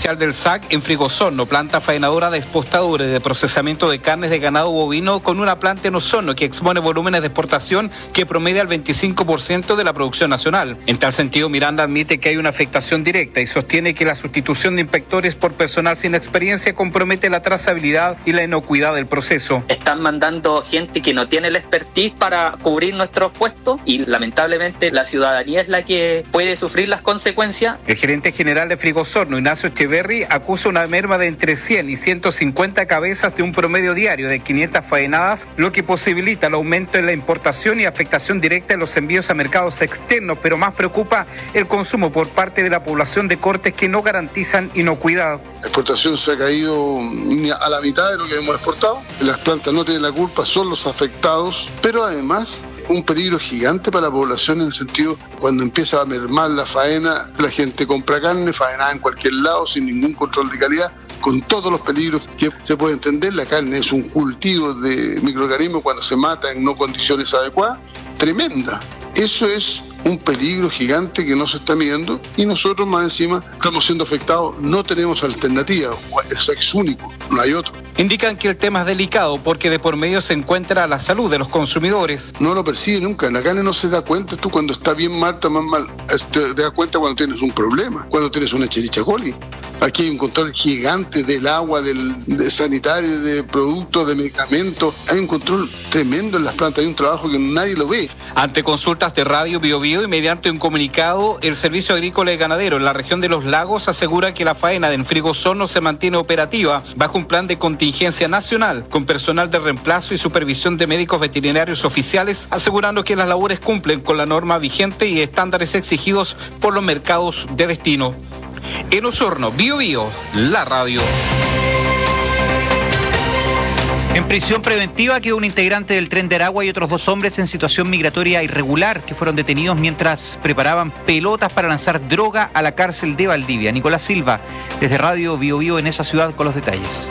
oficial del SAC en Frigosorno, planta faenadora de expostadores de procesamiento de carnes de ganado bovino con una planta en Osorno que expone volúmenes de exportación que promedia el 25% de la producción nacional. En tal sentido, Miranda admite que hay una afectación directa y sostiene que la sustitución de inspectores por personal sin experiencia compromete la trazabilidad y la inocuidad del proceso. Están mandando gente que no tiene la expertise para cubrir nuestros puestos y lamentablemente la ciudadanía es la que puede sufrir las consecuencias. El gerente general de Frigosorno, Ignacio Echeverry, acusa una merma de entre 100 y 150 cabezas de un promedio diario de 500 faenadas, lo que posibilita el aumento en la importación y afectación directa en los envíos a mercados externos, pero más preocupa el consumo por parte de la población de cortes que no garantizan inocuidad. La exportación se ha caído a la mitad de lo que hemos exportado. Las plantas no tienen la culpa, son los afectados, pero además un peligro gigante para la población en el sentido, cuando empieza a mermar la faena, la gente compra carne faenada en cualquier lado sin ningún control de calidad, con todos los peligros que se puede entender. La carne es un cultivo de microorganismos cuando se mata en no condiciones adecuadas, tremenda. Eso es un peligro gigante que no se está midiendo y nosotros más encima estamos siendo afectados, no tenemos alternativa, eso es único, no hay otro. Indican que el tema es delicado porque de por medio se encuentra la salud de los consumidores. No lo percibe nunca, en la carne no se da cuenta, tú cuando está bien mal, está más mal, te das cuenta cuando tienes un problema, cuando tienes una Escherichia coli. Aquí hay un control gigante del agua, de sanitario, de productos, de medicamentos. Hay un control tremendo en las plantas, hay un trabajo que nadie lo ve. Ante consultas de Radio Bio Bio y mediante un comunicado, el Servicio Agrícola y Ganadero en la región de Los Lagos asegura que la faena de Frigosorno se mantiene operativa bajo un plan de contingencia nacional con personal de reemplazo y supervisión de médicos veterinarios oficiales, asegurando que las labores cumplen con la norma vigente y estándares exigidos por los mercados de destino. En Osorno, Bio Bio, la radio. En prisión preventiva quedó un integrante del Tren de Aragua y otros 2 hombres en situación migratoria irregular que fueron detenidos mientras preparaban pelotas para lanzar droga a la cárcel de Valdivia. Nicolás Silva, desde Radio Bio Bio en esa ciudad con los detalles.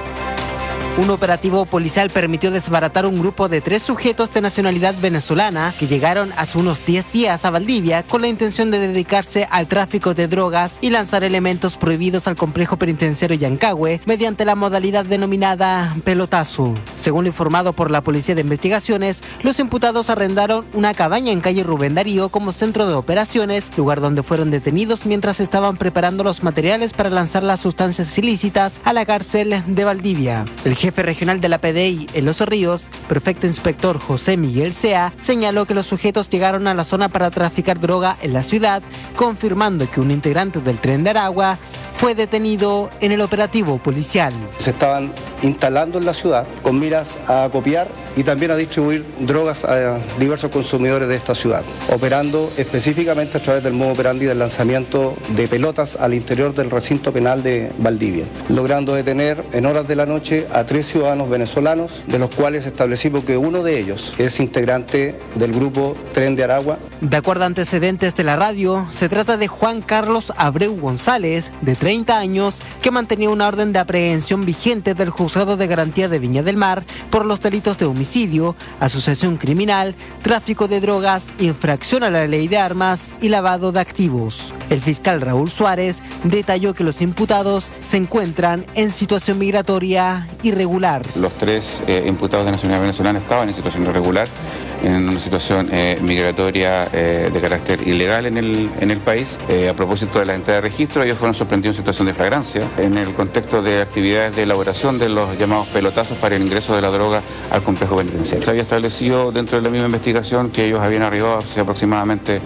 Un operativo policial permitió desbaratar un grupo de 3 sujetos de nacionalidad venezolana que llegaron hace unos 10 días a Valdivia con la intención de dedicarse al tráfico de drogas y lanzar elementos prohibidos al complejo penitenciario Yancahue mediante la modalidad denominada pelotazo. Según lo informado por la Policía de Investigaciones, los imputados arrendaron una cabaña en calle Rubén Darío como centro de operaciones, lugar donde fueron detenidos mientras estaban preparando los materiales para lanzar las sustancias ilícitas a la cárcel de Valdivia. El jefe regional de la PDI en Los Ríos, prefecto inspector José Miguel Sea, señaló que los sujetos llegaron a la zona para traficar droga en la ciudad, confirmando que un integrante del Tren de Aragua fue detenido en el operativo policial. Se estaban instalando en la ciudad con miras a acopiar y también a distribuir drogas a diversos consumidores de esta ciudad, operando específicamente a través del modo operandi del lanzamiento de pelotas al interior del recinto penal de Valdivia, logrando detener en horas de la noche a 3 ciudadanos venezolanos, de los cuales establecimos que uno de ellos es integrante del grupo Tren de Aragua. De acuerdo a antecedentes de la radio, se trata de Juan Carlos Abreu González, de 30 años, que mantenía una orden de aprehensión vigente del Juzgado de Garantía de Viña del Mar por los delitos de homicidio, asociación criminal, tráfico de drogas, infracción a la ley de armas y lavado de activos. El fiscal Raúl Suárez detalló que los imputados se encuentran en situación migratoria irregular. Los 3 imputados de nacionalidad venezolana estaban en situación irregular, en una situación migratoria de carácter ilegal en el país. A propósito de la entrada de registro, ellos fueron sorprendidos en situación de flagrancia en el contexto de actividades de elaboración de los llamados pelotazos para el ingreso de la droga al complejo penitenciario. Se había establecido dentro de la misma investigación que ellos habían arribado hace aproximadamente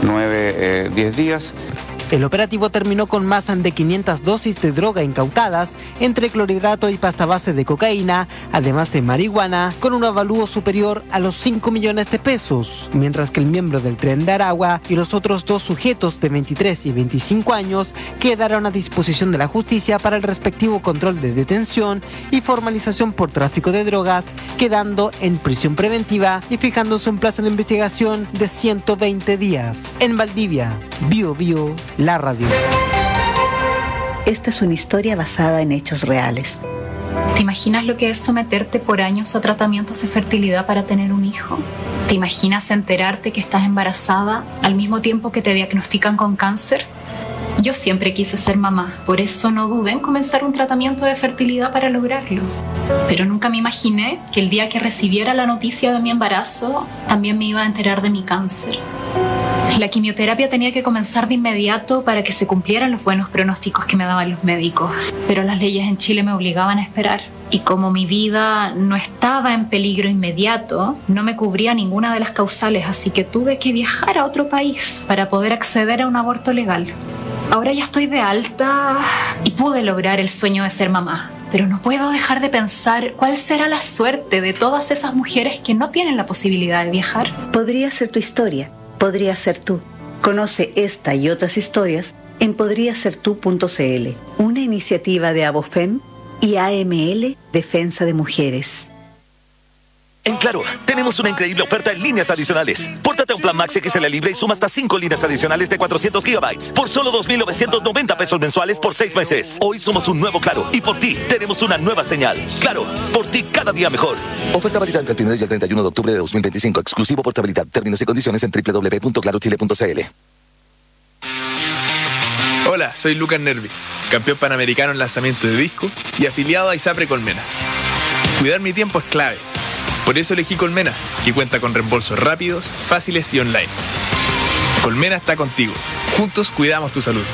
9-10 días. El operativo terminó con más de 500 dosis de droga incautadas, entre clorhidrato y pasta base de cocaína, además de marihuana, con un avalúo superior a los 5 millones de pesos, mientras que el miembro del Tren de Aragua y los otros 2 sujetos de 23 y 25 años quedaron a disposición de la justicia para el respectivo control de detención y formalización por tráfico de drogas, quedando en prisión preventiva y fijándose un plazo de investigación de 120 días. En Valdivia, Bio Bio, la radio. Esta es una historia basada en hechos reales. ¿Te imaginas lo que es someterte por años a tratamientos de fertilidad para tener un hijo? ¿Te imaginas enterarte que estás embarazada al mismo tiempo que te diagnostican con cáncer? Yo siempre quise ser mamá, por eso no dudé en comenzar un tratamiento de fertilidad para lograrlo. Pero nunca me imaginé que el día que recibiera la noticia de mi embarazo, también me iba a enterar de mi cáncer. La quimioterapia tenía que comenzar de inmediato para que se cumplieran los buenos pronósticos que me daban los médicos. Pero las leyes en Chile me obligaban a esperar. Y como mi vida no estaba en peligro inmediato, no me cubría ninguna de las causales, así que tuve que viajar a otro país para poder acceder a un aborto legal. Ahora ya estoy de alta y pude lograr el sueño de ser mamá. Pero no puedo dejar de pensar cuál será la suerte de todas esas mujeres que no tienen la posibilidad de viajar. Podría ser tu historia, podría ser tú. Conoce esta y otras historias en podriasertu.cl, una iniciativa de Abofem y AML Defensa de Mujeres. En Claro, tenemos una increíble oferta en líneas adicionales. Pórtate a un plan Max XL Libre y suma hasta 5 líneas adicionales de 400 GB por solo 2.990 pesos mensuales por 6 meses. Hoy somos un nuevo Claro y por ti tenemos una nueva señal. Claro, por ti cada día mejor. Oferta válida entre el 1 y el 31 de octubre de 2025. Exclusivo portabilidad. Términos y condiciones en www.clarochile.cl. Hola, soy Lucas Nervi, campeón panamericano en lanzamiento de disco y afiliado a ISAPRE Colmena. Cuidar mi tiempo es clave. Por eso elegí Colmena, que cuenta con reembolsos rápidos, fáciles y online. Colmena está contigo. Juntos cuidamos tu salud.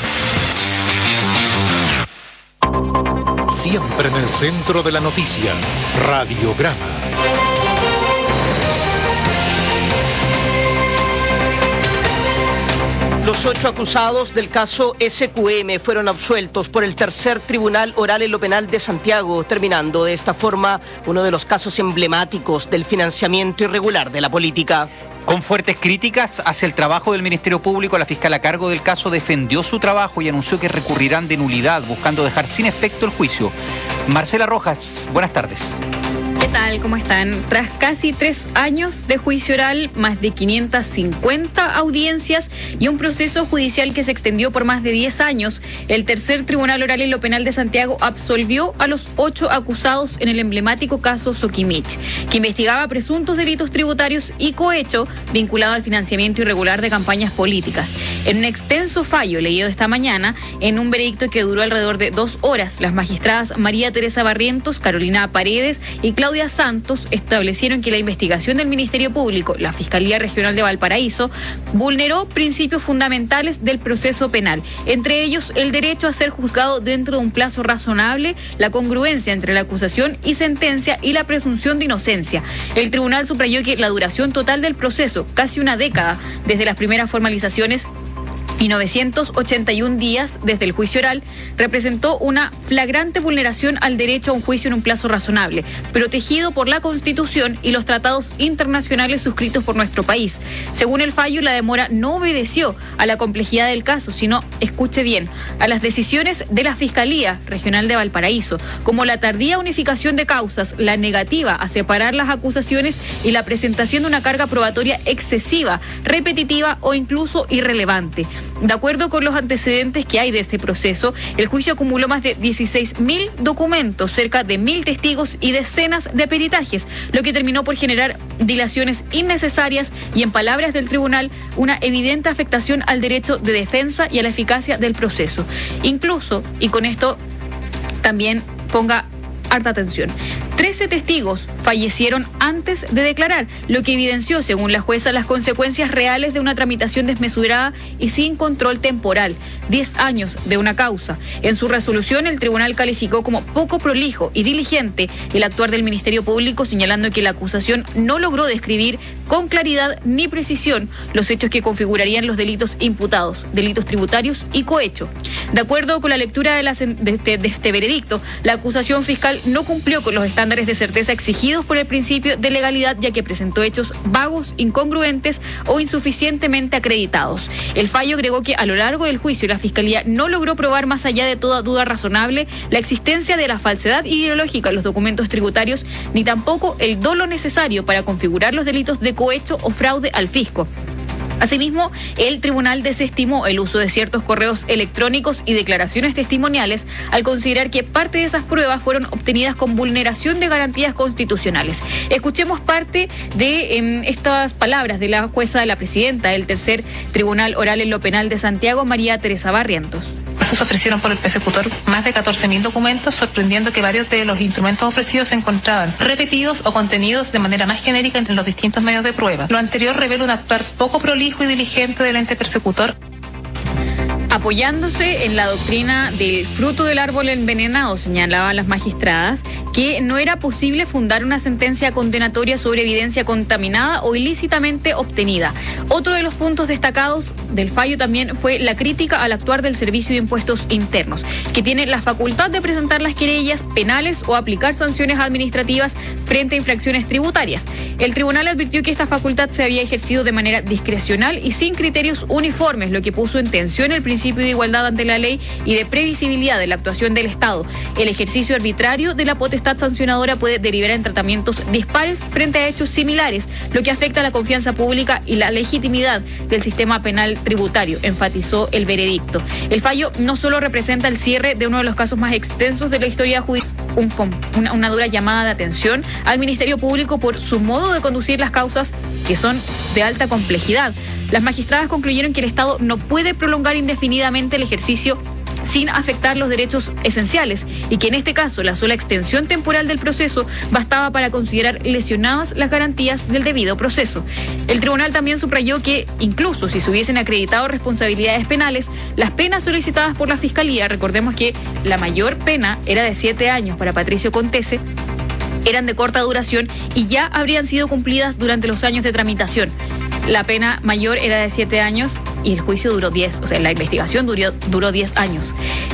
Siempre en el centro de la noticia. Radiograma. Los 8 acusados del caso SQM fueron absueltos por el tercer tribunal oral en lo penal de Santiago, terminando de esta forma uno de los casos emblemáticos del financiamiento irregular de la política. Con fuertes críticas hacia el trabajo del Ministerio Público, la fiscal a cargo del caso defendió su trabajo y anunció que recurrirán de nulidad, buscando dejar sin efecto el juicio. Marcela Rojas, buenas tardes. ¿Qué tal? ¿Cómo están? Tras casi 3 años de juicio oral, más de 550 audiencias y un proceso judicial que se extendió por más de 10 años, el tercer tribunal oral en lo penal de Santiago absolvió a los 8 acusados en el emblemático caso Soquimich, que investigaba presuntos delitos tributarios y cohecho vinculado al financiamiento irregular de campañas políticas. En un extenso fallo leído esta mañana, en un veredicto que duró alrededor de 2 horas, las magistradas María Teresa Barrientos, Carolina Paredes y Claudia Santos establecieron que la investigación del Ministerio Público, la Fiscalía Regional de Valparaíso, vulneró principios fundamentales del proceso penal, entre ellos el derecho a ser juzgado dentro de un plazo razonable, la congruencia entre la acusación y sentencia y la presunción de inocencia. El tribunal subrayó que la duración total del proceso, casi una década desde las primeras formalizaciones y 981 días desde el juicio oral, representó una flagrante vulneración al derecho a un juicio en un plazo razonable, protegido por la Constitución y los tratados internacionales suscritos por nuestro país. Según el fallo, la demora no obedeció a la complejidad del caso, sino, escuche bien, a las decisiones de la Fiscalía Regional de Valparaíso, como la tardía unificación de causas, la negativa a separar las acusaciones y la presentación de una carga probatoria excesiva, repetitiva o incluso irrelevante. De acuerdo con los antecedentes que hay de este proceso, el juicio acumuló más de 16.000 documentos, cerca de 1.000 testigos y decenas de peritajes, lo que terminó por generar dilaciones innecesarias y, en palabras del tribunal, una evidente afectación al derecho de defensa y a la eficacia del proceso. Incluso, y con esto también ponga harta atención, 13 testigos fallecieron antes de declarar, lo que evidenció, según la jueza, las consecuencias reales de una tramitación desmesurada y sin control temporal. 10 años de una causa. En su resolución, el tribunal calificó como poco prolijo y diligente el actuar del Ministerio Público, señalando que la acusación no logró describir con claridad ni precisión los hechos que configurarían los delitos imputados, delitos tributarios y cohecho. De acuerdo con la lectura de este veredicto, la acusación fiscal no cumplió con los estándares de certeza exigidos por el principio de legalidad, ya que presentó hechos vagos, incongruentes o insuficientemente acreditados. El fallo agregó que a lo largo del juicio la Fiscalía no logró probar, más allá de toda duda razonable, la existencia de la falsedad ideológica en los documentos tributarios, ni tampoco el dolo necesario para configurar los delitos de cohecho o fraude al fisco. Asimismo, el tribunal desestimó el uso de ciertos correos electrónicos y declaraciones testimoniales al considerar que parte de esas pruebas fueron obtenidas con vulneración de garantías constitucionales. Escuchemos parte de estas palabras de la jueza, de la presidenta del tercer tribunal oral en lo penal de Santiago, María Teresa Barrientos. Se ofrecieron por el persecutor más de 14.000 documentos, sorprendiendo que varios de los instrumentos ofrecidos se encontraban repetidos o contenidos de manera más genérica en los distintos medios de prueba. Lo anterior revela un actuar poco prolijo y diligente del ente persecutor. Apoyándose en la doctrina del fruto del árbol envenenado, señalaban las magistradas que no era posible fundar una sentencia condenatoria sobre evidencia contaminada o ilícitamente obtenida. Otro de los puntos destacados del fallo también fue la crítica al actuar del Servicio de Impuestos Internos, que tiene la facultad de presentar las querellas penales o aplicar sanciones administrativas frente a infracciones tributarias. El tribunal advirtió que esta facultad se había ejercido de manera discrecional y sin criterios uniformes, lo que puso en tensión el principio de igualdad ante la ley y de previsibilidad de la actuación del Estado. El ejercicio arbitrario de la potestad sancionadora puede derivar en tratamientos dispares frente a hechos similares, lo que afecta a la confianza pública y la legitimidad del sistema penal tributario, enfatizó el veredicto. El fallo no solo representa el cierre de uno de los casos más extensos de la historia judicial, una dura llamada de atención al Ministerio Público por su modo de conducir las causas, que son de alta complejidad. Las magistradas concluyeron que el Estado no puede prolongar indefinidamente el ejercicio sin afectar los derechos esenciales y que en este caso la sola extensión temporal del proceso bastaba para considerar lesionadas las garantías del debido proceso. El tribunal también subrayó que incluso si se hubiesen acreditado responsabilidades penales, las penas solicitadas por la Fiscalía, recordemos que la mayor pena era de 7 años para Patricio Contese, eran de corta duración y ya habrían sido cumplidas durante los años de tramitación. La pena mayor era de 7 años y el juicio duró 10, o sea, la investigación duró 10 años.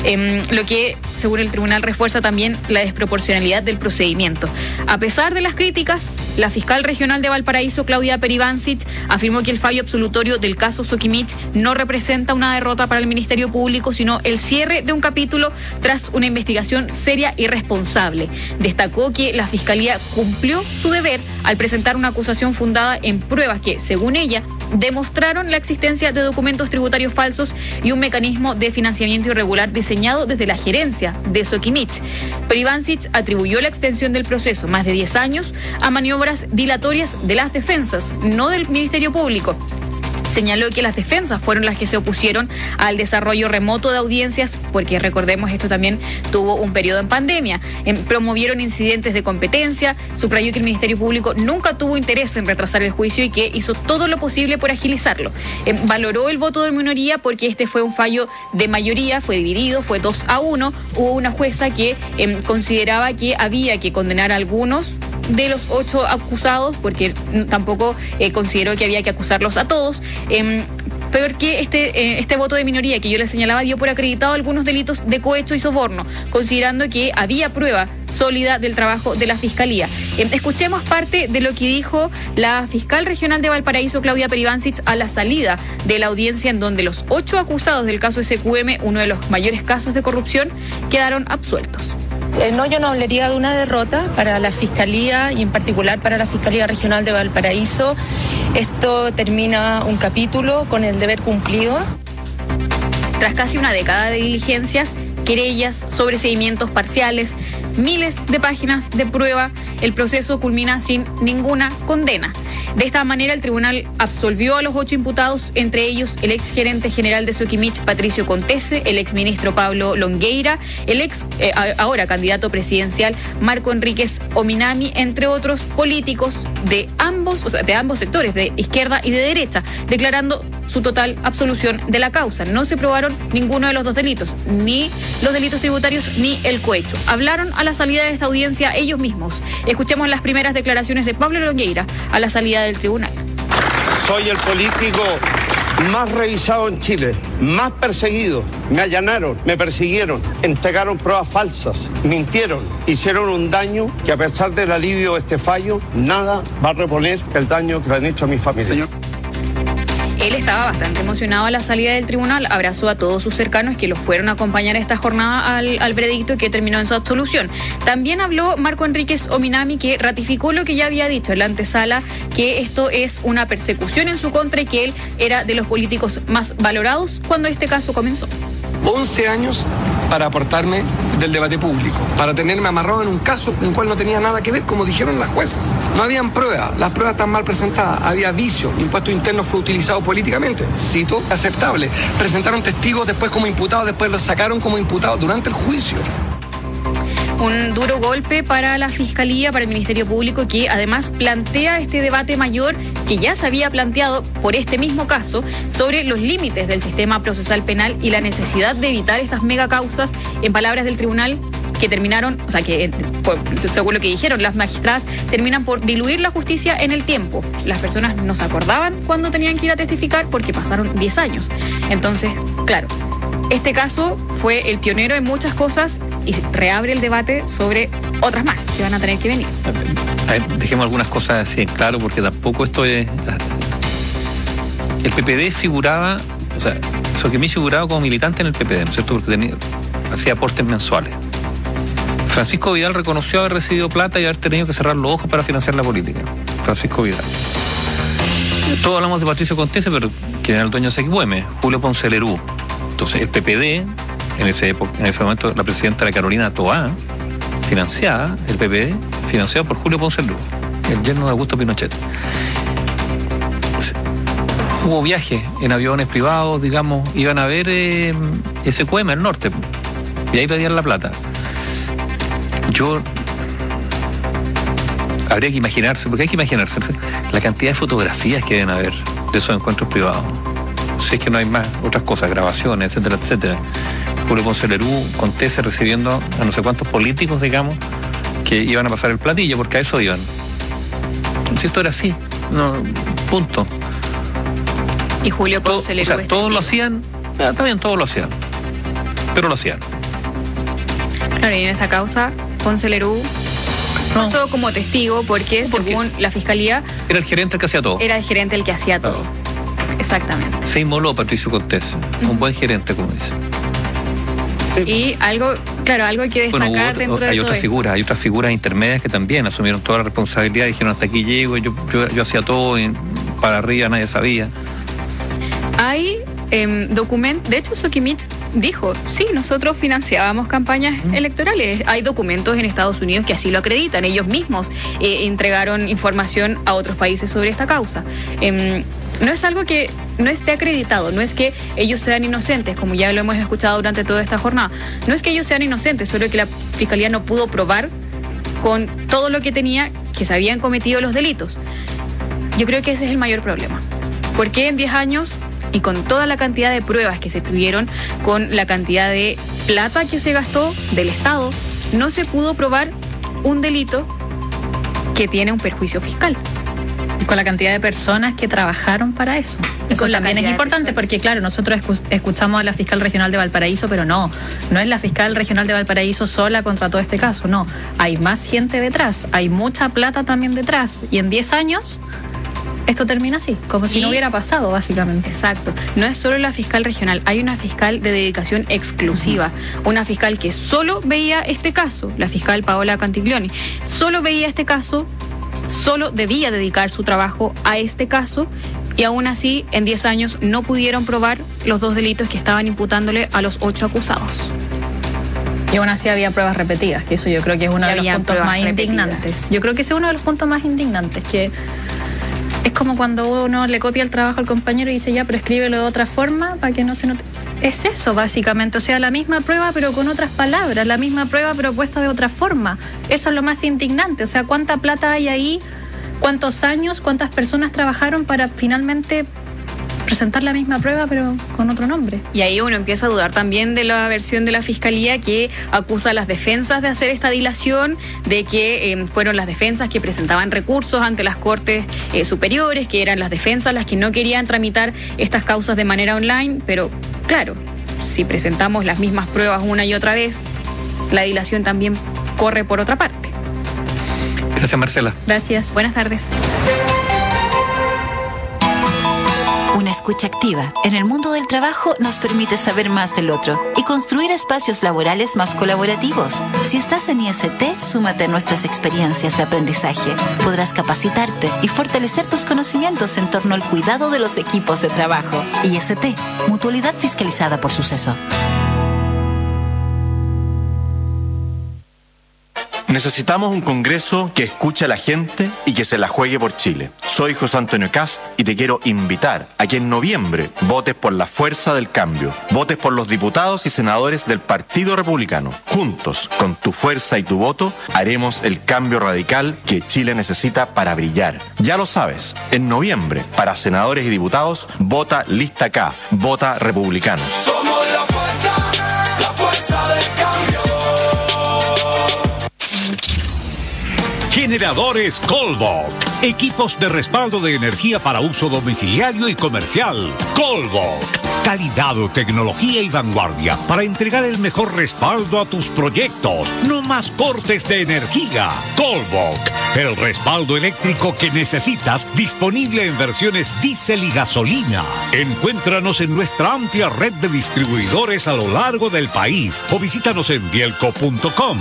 Lo que, según el tribunal, refuerza también la desproporcionalidad del procedimiento. A pesar de las críticas, la fiscal regional de Valparaíso, Claudia Peribancic, afirmó que el fallo absolutorio del caso Sokimich no representa una derrota para el Ministerio Público, sino el cierre de un capítulo tras una investigación seria y responsable. Destacó que la Fiscalía cumplió su deber al presentar una acusación fundada en pruebas que, según ella, demostraron la existencia de documentos tributarios falsos y un mecanismo de financiamiento irregular diseñado desde la gerencia de Sokimich. Peribancic atribuyó la extensión del proceso, más de 10 años, a maniobras dilatorias de las defensas, no del Ministerio Público. Señaló que las defensas fueron las que se opusieron al desarrollo remoto de audiencias, porque recordemos esto también tuvo un periodo en pandemia. Promovieron incidentes de competencia, subrayó que el Ministerio Público nunca tuvo interés en retrasar el juicio y que hizo todo lo posible por agilizarlo. Valoró el voto de minoría porque este fue un fallo de mayoría, fue dividido, fue 2-1. Hubo una jueza que consideraba que había que condenar a algunos de los 8 acusados, porque tampoco consideró que había que acusarlos a todos, pero que este voto de minoría que yo les señalaba dio por acreditado algunos delitos de cohecho y soborno, considerando que había prueba sólida del trabajo de la Fiscalía. Escuchemos parte de lo que dijo la fiscal regional de Valparaíso, Claudia Peribancic, a la salida de la audiencia en donde los 8 acusados del caso SQM, uno de los mayores casos de corrupción, quedaron absueltos. No, yo no hablaría de una derrota para la Fiscalía y en particular para la Fiscalía Regional de Valparaíso. Esto termina un capítulo con el deber cumplido. Tras casi una década de diligencias, querellas, sobreseimientos parciales, miles de páginas de prueba, el proceso culmina sin ninguna condena. De esta manera, el tribunal absolvió a los 8 imputados, entre ellos el exgerente general de Sokimich, Patricio Contese, el exministro Pablo Longueira, el ahora candidato presidencial Marco Enríquez Ominami, entre otros políticos de ambos sectores, de izquierda y de derecha, declarando su total absolución de la causa. No se probaron ninguno de los 2 delitos, ni los delitos tributarios ni el cohecho. Hablaron a la salida de esta audiencia ellos mismos. Escuchemos las primeras declaraciones de Pablo Longueira a la salida del tribunal. Soy el político más revisado en Chile, más perseguido. Me allanaron, me persiguieron, entregaron pruebas falsas, mintieron, hicieron un daño que, a pesar del alivio de este fallo, nada va a reponer el daño que le han hecho a mi familia. Señor. Él estaba bastante emocionado a la salida del tribunal, abrazó a todos sus cercanos que los fueron a acompañar esta jornada al veredicto que terminó en su absolución. También habló Marco Enríquez Ominami, que ratificó lo que ya había dicho en la antesala, que esto es una persecución en su contra y que él era de los políticos más valorados cuando este caso comenzó. 11 años para apartarme del debate público, para tenerme amarrado en un caso en el cual no tenía nada que ver, como dijeron las jueces. No habían pruebas, las pruebas están mal presentadas, había vicio, impuesto interno fue utilizado políticamente, cito, aceptable. Presentaron testigos después como imputados, después los sacaron como imputados durante el juicio. Un duro golpe para la Fiscalía, para el Ministerio Público, que además plantea este debate mayor que ya se había planteado por este mismo caso sobre los límites del sistema procesal penal y la necesidad de evitar estas megacausas, en palabras del tribunal, que terminaron, o sea, que según lo que dijeron las magistradas, terminan por diluir la justicia en el tiempo. Las personas no se acordaban cuando tenían que ir a testificar porque pasaron 10 años. Entonces, claro, este caso fue el pionero en muchas cosas y reabre el debate sobre otras más que van a tener que venir. A ver, dejemos algunas cosas así en claro, porque tampoco esto es... El PPD figuraba, o sea, Soquimich figuraba como militante en el PPD, ¿no es cierto? Porque hacía aportes mensuales. Francisco Vidal reconoció haber recibido plata y haber tenido que cerrar los ojos para financiar la política. Francisco Vidal. Todos hablamos de Patricio Contese, pero quien era el dueño de SECUEM, Julio Ponce Lerú. Entonces, el PPD, en ese momento, la presidenta era Carolina Toá, financiada, el PPD, financiado por Julio Ponce Lerú, el yerno de Augusto Pinochet. Hubo viajes en aviones privados, digamos, iban a ver SECUEM al norte, y ahí pedían la plata. Habría que imaginarse, porque hay que imaginarse la cantidad de fotografías que deben haber de esos encuentros privados. Si es que no hay más otras cosas, grabaciones, etcétera, etcétera. Julio Ponce Lerú, Contese recibiendo a no sé cuántos políticos, digamos, que iban a pasar el platillo, porque a eso iban. Si esto era así, no, punto. Y Julio Ponce Lerú. O sea, todos lo hacían, también todos lo hacían, pero lo hacían. Claro, y en esta causa, Ponce Lerú pasó como testigo porque, según la Fiscalía, era el gerente el que hacía todo. Era el gerente el que hacía todo. Exactamente. Se inmoló Patricio Contese, un buen gerente, como dice. Y algo hay que destacar dentro de todo. Hay otras figuras intermedias que también asumieron toda la responsabilidad, dijeron hasta aquí llego, yo hacía todo y para arriba nadie sabía. Hay documentos, de hecho Soquimich dijo, sí, nosotros financiábamos campañas electorales. Hay documentos en Estados Unidos que así lo acreditan. Ellos mismos entregaron información a otros países sobre esta causa. No es algo que no esté acreditado, no es que ellos sean inocentes, como ya lo hemos escuchado durante toda esta jornada. No es que ellos sean inocentes, solo que la Fiscalía no pudo probar con todo lo que tenía que se habían cometido los delitos. Yo creo que ese es el mayor problema. ¿Por qué en 10 años y con toda la cantidad de pruebas que se tuvieron, con la cantidad de plata que se gastó del Estado, no se pudo probar un delito que tiene un perjuicio fiscal? Con la cantidad de personas que trabajaron para eso. Eso también es importante porque, claro, nosotros escuchamos a la fiscal regional de Valparaíso, pero no es la fiscal regional de Valparaíso sola contra todo este caso, no. Hay más gente detrás, hay mucha plata también detrás. Y en 10 años esto termina así, como si no hubiera pasado, básicamente. Exacto. No es solo la fiscal regional, hay una fiscal de dedicación exclusiva, una fiscal que solo veía este caso, la fiscal Paola Cantiglioni, solo veía este caso, solo debía dedicar su trabajo a este caso, y aún así en 10 años no pudieron probar los 2 delitos que estaban imputándole a los 8 acusados. Y aún así había pruebas repetidas, que eso yo creo que es uno de los puntos más indignantes. Yo creo que ese es uno de los puntos más indignantes, que es como cuando uno le copia el trabajo al compañero y dice, ya, pero escríbelo de otra forma para que no se note. Es eso, básicamente. O sea, la misma prueba, pero con otras palabras. La misma prueba, pero puesta de otra forma. Eso es lo más indignante. O sea, ¿cuánta plata hay ahí? ¿Cuántos años? ¿Cuántas personas trabajaron para finalmente presentar la misma prueba, pero con otro nombre? Y ahí uno empieza a dudar también de la versión de la Fiscalía, que acusa a las defensas de hacer esta dilación, de que fueron las defensas que presentaban recursos ante las Cortes superiores, que eran las defensas las que no querían tramitar estas causas de manera online. Pero claro, si presentamos las mismas pruebas una y otra vez, la dilación también corre por otra parte. Gracias, Marcela. Gracias. Buenas tardes. Una escuela escucha activa en el mundo del trabajo nos permite saber más del otro y construir espacios laborales más colaborativos. Si estás en IST, súmate a nuestras experiencias de aprendizaje. Podrás capacitarte y fortalecer tus conocimientos en torno al cuidado de los equipos de trabajo. IST, Mutualidad fiscalizada por Suceso. Necesitamos un Congreso que escuche a la gente y que se la juegue por Chile. Soy José Antonio Kast y te quiero invitar a que en noviembre votes por la fuerza del cambio. Votes por los diputados y senadores del Partido Republicano. Juntos, con tu fuerza y tu voto, haremos el cambio radical que Chile necesita para brillar. Ya lo sabes, en noviembre, para senadores y diputados, vota Lista K, vota Republicano. Somos la fuerza del cambio. Generadores Colbok. Equipos de respaldo de energía para uso domiciliario y comercial. Colbok. Calidad, tecnología y vanguardia para entregar el mejor respaldo a tus proyectos. No más cortes de energía. Colbok. El respaldo eléctrico que necesitas, disponible en versiones diésel y gasolina. Encuéntranos en nuestra amplia red de distribuidores a lo largo del país o visítanos en bielco.com.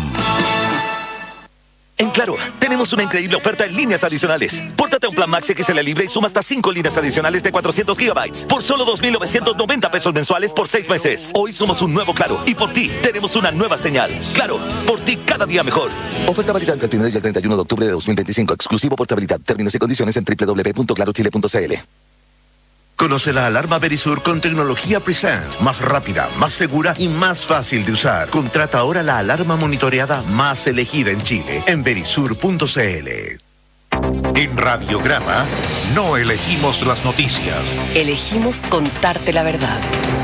En Claro, tenemos una increíble oferta en líneas adicionales. Pórtate a un plan Max XL Libre y suma hasta 5 líneas adicionales de 400 GB por solo 2.990 pesos mensuales por 6 meses. Hoy somos un nuevo Claro y por ti tenemos una nueva señal. Claro, por ti cada día mejor. Oferta válida entre el 1 y el 31 de octubre de 2025. Exclusivo portabilidad. Términos y condiciones en www.clarochile.cl. Conoce la alarma Verisur con tecnología Present, más rápida, más segura y más fácil de usar. Contrata ahora la alarma monitoreada más elegida en Chile en verisur.cl. En Radiograma no elegimos las noticias. Elegimos contarte la verdad.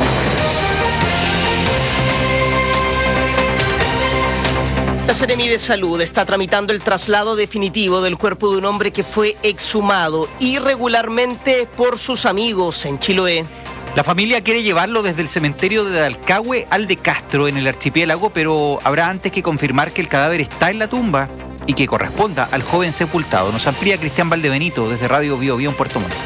La Seremi de Salud está tramitando el traslado definitivo del cuerpo de un hombre que fue exhumado irregularmente por sus amigos en Chiloé. La familia quiere llevarlo desde el cementerio de Dalcahue al de Castro, en el archipiélago, pero habrá antes que confirmar que el cadáver está en la tumba y que corresponda al joven sepultado. Nos amplía Cristian Valdebenito desde Radio Bio Bio en Puerto Montt.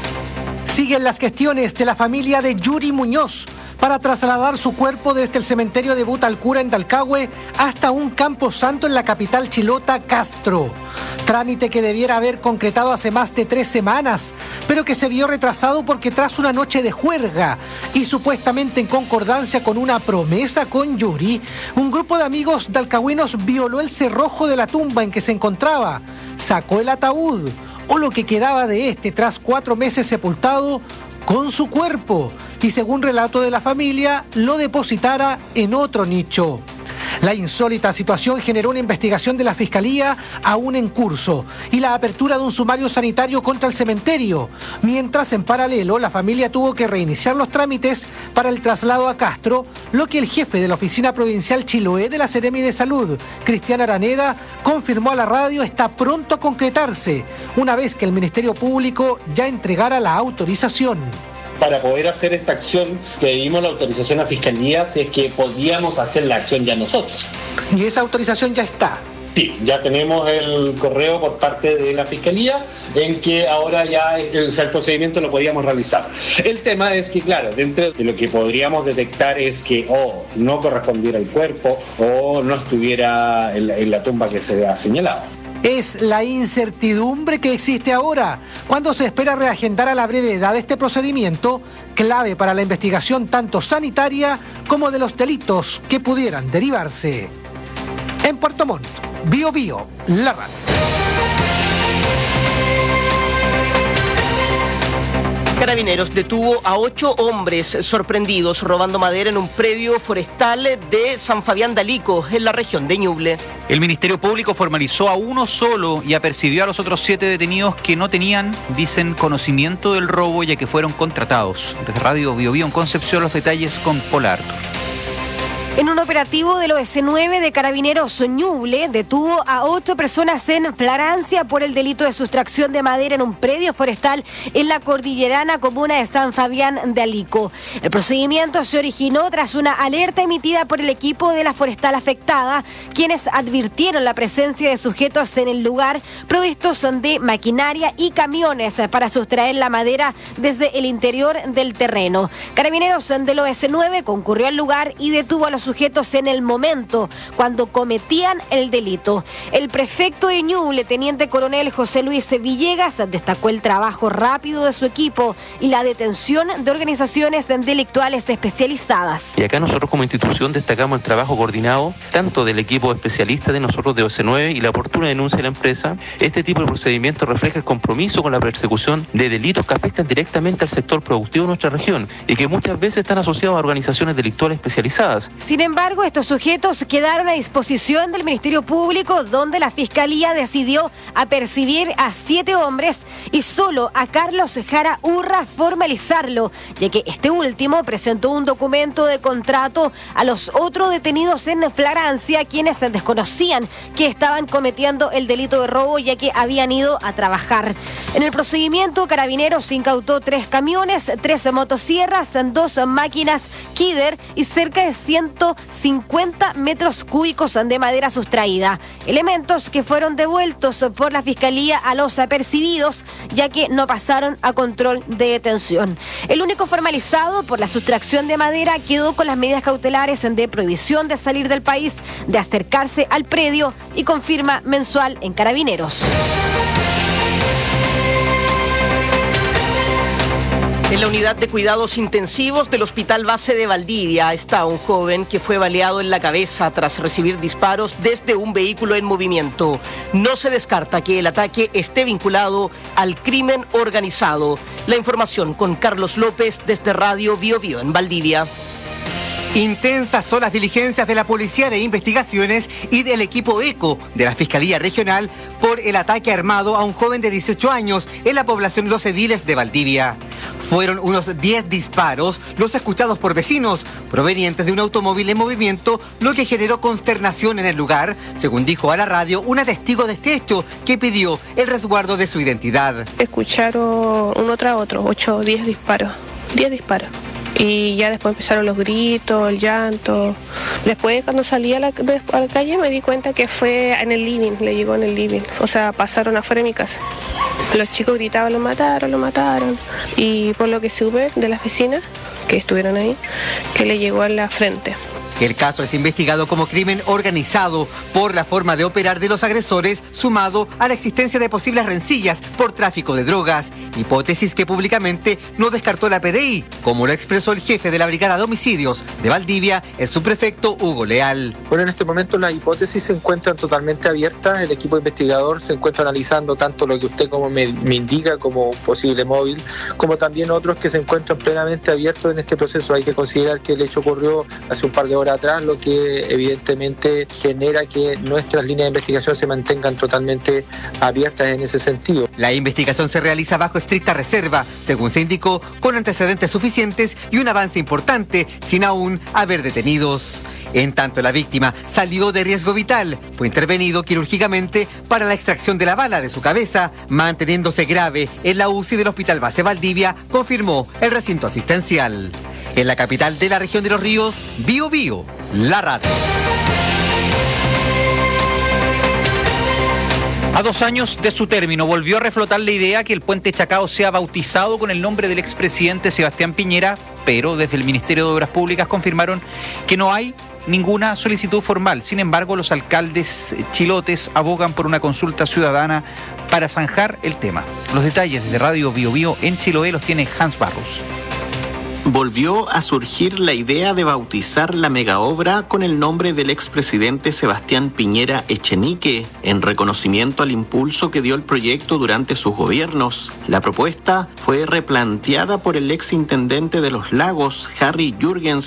Siguen las gestiones de la familia de Yuri Muñoz para trasladar su cuerpo desde el cementerio de Butalcura en Dalcahue hasta un camposanto en la capital chilota, Castro. Trámite que debiera haber concretado hace más de 3 semanas, pero que se vio retrasado porque tras una noche de juerga y supuestamente en concordancia con una promesa con Yuri, un grupo de amigos dalcahuenos violó el cerrojo de la tumba en que se encontraba, sacó el ataúd, o lo que quedaba de este tras 4 meses sepultado, con su cuerpo, y según relato de la familia, lo depositara en otro nicho. La insólita situación generó una investigación de la Fiscalía aún en curso y la apertura de un sumario sanitario contra el cementerio, mientras en paralelo la familia tuvo que reiniciar los trámites para el traslado a Castro, lo que el jefe de la Oficina Provincial Chiloé de la Seremi de Salud, Cristian Araneda, confirmó a la radio está pronto a concretarse, una vez que el Ministerio Público ya entregara la autorización. Para poder hacer esta acción, pedimos la autorización a Fiscalía si es que podíamos hacer la acción ya nosotros. ¿Y esa autorización ya está? Sí, ya tenemos el correo por parte de la Fiscalía en que ahora ya el procedimiento lo podíamos realizar. El tema es que, claro, dentro de lo que podríamos detectar es que no correspondiera el cuerpo o no estuviera en la tumba que se ha señalado. Es la incertidumbre que existe ahora, cuando se espera reagendar a la brevedad este procedimiento, clave para la investigación tanto sanitaria como de los delitos que pudieran derivarse. En Puerto Montt, Bio Bio, la radio. Carabineros detuvo a 8 hombres sorprendidos robando madera en un predio forestal de San Fabián de Alico, en la región de Ñuble. El Ministerio Público formalizó a uno solo y apercibió a los otros 7 detenidos que no tenían, dicen, conocimiento del robo, ya que fueron contratados. Desde Radio Bio Bio en Concepción, los detalles con Pola Artur. En un operativo del OS9 de Carabineros Ñuble, detuvo a 8 personas en flagrancia por el delito de sustracción de madera en un predio forestal en la cordillerana comuna de San Fabián de Alico. El procedimiento se originó tras una alerta emitida por el equipo de la forestal afectada, quienes advirtieron la presencia de sujetos en el lugar provistos de maquinaria y camiones para sustraer la madera desde el interior del terreno. Carabineros del OS9 concurrió al lugar y detuvo a los sujetos en el momento cuando cometían el delito. El prefecto de Ñuble, teniente coronel José Luis Villegas, destacó el trabajo rápido de su equipo y la detención de organizaciones delictuales especializadas. Y acá nosotros como institución destacamos el trabajo coordinado tanto del equipo especialista de nosotros de OS9 y la oportuna denuncia de la empresa. Este tipo de procedimiento refleja el compromiso con la persecución de delitos que afectan directamente al sector productivo de nuestra región y que muchas veces están asociados a organizaciones delictuales especializadas. Sin embargo, estos sujetos quedaron a disposición del Ministerio Público, donde la Fiscalía decidió apercibir a 7 hombres y solo a Carlos Jara Urra formalizarlo, ya que este último presentó un documento de contrato a los otros detenidos en flagrancia, quienes desconocían que estaban cometiendo el delito de robo, ya que habían ido a trabajar. En el procedimiento, Carabineros incautó 3 camiones, 3 motosierras, 2 máquinas Kider y cerca de 150 metros cúbicos de madera sustraída. Elementos que fueron devueltos por la Fiscalía a los apercibidos, ya que no pasaron a control de detención. El único formalizado por la sustracción de madera quedó con las medidas cautelares de prohibición de salir del país, de acercarse al predio y con firma mensual en Carabineros. En la unidad de cuidados intensivos del Hospital Base de Valdivia está un joven que fue baleado en la cabeza tras recibir disparos desde un vehículo en movimiento. No se descarta que el ataque esté vinculado al crimen organizado. La información con Carlos López desde Radio Bio Bio en Valdivia. Intensas son las diligencias de la Policía de Investigaciones y del equipo ECO de la Fiscalía Regional por el ataque armado a un joven de 18 años en la población Los Ediles de Valdivia. Fueron unos 10 disparos los escuchados por vecinos provenientes de un automóvil en movimiento, lo que generó consternación en el lugar, según dijo a la radio una testigo de este hecho que pidió el resguardo de su identidad. Escucharon uno tras otro, 8 o 10 disparos. 10 disparos. Y ya después empezaron los gritos, el llanto. Después cuando salí a la calle me di cuenta que fue en el living, le llegó en el living. O sea, pasaron afuera de mi casa. Los chicos gritaban, lo mataron, lo mataron. Y por lo que supe de las vecinas que estuvieron ahí, que le llegó en la frente. El caso es investigado como crimen organizado por la forma de operar de los agresores, sumado a la existencia de posibles rencillas por tráfico de drogas, hipótesis que públicamente no descartó la PDI, como lo expresó el jefe de la Brigada de Homicidios de Valdivia, el subprefecto Hugo Leal. Bueno, en este momento las hipótesis se encuentran totalmente abiertas. El equipo investigador se encuentra analizando tanto lo que usted como me indica como un posible móvil, como también otros que se encuentran plenamente abiertos en este proceso. Hay que considerar que el hecho ocurrió hace un par de horas atrás, lo que evidentemente genera que nuestras líneas de investigación se mantengan totalmente abiertas en ese sentido. La investigación se realiza bajo estricta reserva, según se indicó, con antecedentes suficientes y un avance importante, sin aún haber detenidos. En tanto, la víctima salió de riesgo vital, fue intervenido quirúrgicamente para la extracción de la bala de su cabeza, manteniéndose grave en la UCI del Hospital Base Valdivia, confirmó el recinto asistencial. En la capital de la región de Los Ríos, Bio Bio, la radio. A 2 años de su término, volvió a reflotar la idea que el puente Chacao sea bautizado con el nombre del expresidente Sebastián Piñera, pero desde el Ministerio de Obras Públicas confirmaron que no hay ninguna solicitud formal. Sin embargo, los alcaldes chilotes abogan por una consulta ciudadana para zanjar el tema. Los detalles de Radio Bio Bio en Chiloé los tiene Hans Barros. Volvió a surgir la idea de bautizar la megaobra con el nombre del expresidente Sebastián Piñera Echenique, en reconocimiento al impulso que dio el proyecto durante sus gobiernos. La propuesta fue replanteada por el exintendente de Los Lagos, Harry Jürgensen,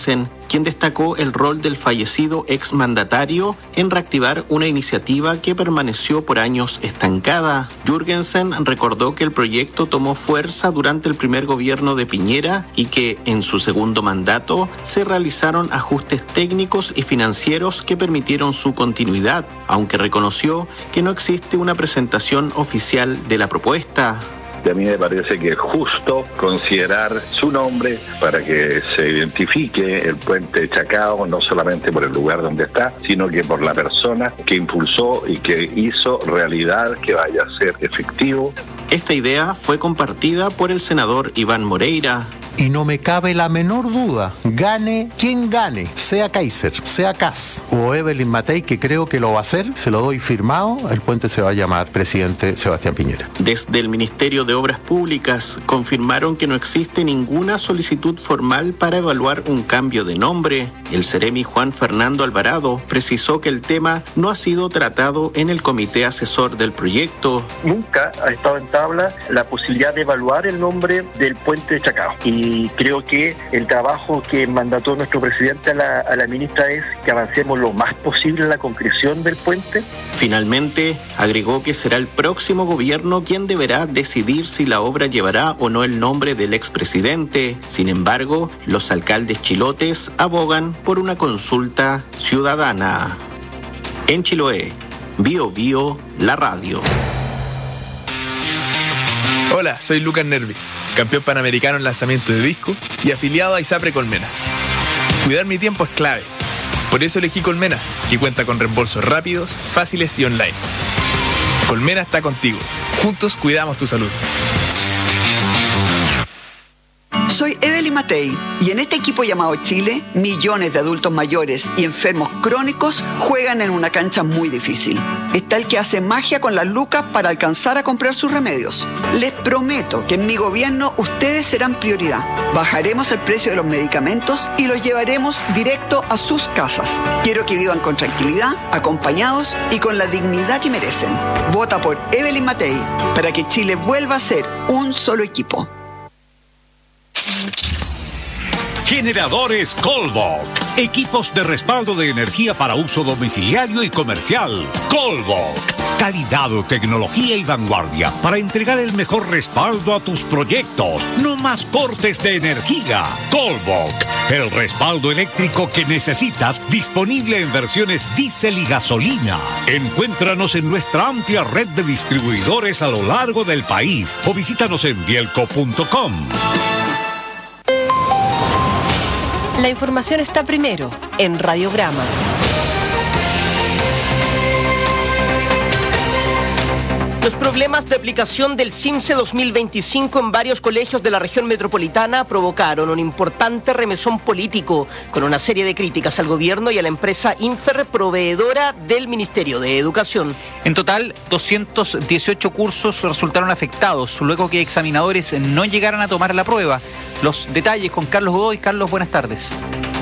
quien destacó el rol del fallecido exmandatario en reactivar una iniciativa que permaneció por años estancada. Jürgensen recordó que el proyecto tomó fuerza durante el primer gobierno de Piñera y que en su segundo mandato se realizaron ajustes técnicos y financieros que permitieron su continuidad, aunque reconoció que no existe una presentación oficial de la propuesta. A mí me parece que es justo considerar su nombre para que se identifique el puente de Chacao, no solamente por el lugar donde está, sino que por la persona que impulsó y que hizo realidad que vaya a ser efectivo. Esta idea fue compartida por el senador Iván Moreira. Y no me cabe la menor duda, gane quien gane, sea Kaiser, sea Kass o Evelyn Matei, que creo que lo va a hacer, se lo doy firmado, el puente se va a llamar Presidente Sebastián Piñera. Desde el Ministerio de Obras Públicas confirmaron que no existe ninguna solicitud formal para evaluar un cambio de nombre. El seremi Juan Fernando Alvarado precisó que el tema no ha sido tratado en el comité asesor del proyecto. Nunca ha estado en tabla la posibilidad de evaluar el nombre del puente de Chacao. Y creo que el trabajo que mandató nuestro presidente a la ministra es que avancemos lo más posible en la concreción del puente. Finalmente, agregó que será el próximo gobierno quien deberá decidir si la obra llevará o no el nombre del expresidente. Sin embargo, los alcaldes chilotes abogan por una consulta ciudadana. En Chiloé, Bio Bio, la radio. Hola, soy Lucas Nervi, campeón panamericano en lanzamiento de disco y afiliado a ISAPRE Colmena. Cuidar mi tiempo es clave. Por eso elegí Colmena, que cuenta con reembolsos rápidos, fáciles y online. Colmena está contigo. Juntos cuidamos tu salud. Soy Evelyn Matei y en este equipo llamado Chile, millones de adultos mayores y enfermos crónicos juegan en una cancha muy difícil. Está el que hace magia con las lucas para alcanzar a comprar sus remedios. Les prometo que en mi gobierno ustedes serán prioridad. Bajaremos el precio de los medicamentos y los llevaremos directo a sus casas. Quiero que vivan con tranquilidad, acompañados y con la dignidad que merecen. Vota por Evelyn Matei para que Chile vuelva a ser un solo equipo. Generadores Colbok. Equipos de respaldo de energía para uso domiciliario y comercial. Colbok. Calidad, tecnología y vanguardia para entregar el mejor respaldo a tus proyectos. No más cortes de energía. Colbok. El respaldo eléctrico que necesitas, disponible en versiones diésel y gasolina. Encuéntranos en nuestra amplia red de distribuidores a lo largo del país o visítanos en bielco.com. La información está primero en Radiograma. Los problemas de aplicación del CIMSE 2025 en varios colegios de la región metropolitana provocaron un importante remesón político, con una serie de críticas al gobierno y a la empresa Infer, proveedora del Ministerio de Educación. En total, 218 cursos resultaron afectados, luego que examinadores no llegaran a tomar la prueba. Los detalles con Carlos Godoy. Carlos, buenas tardes.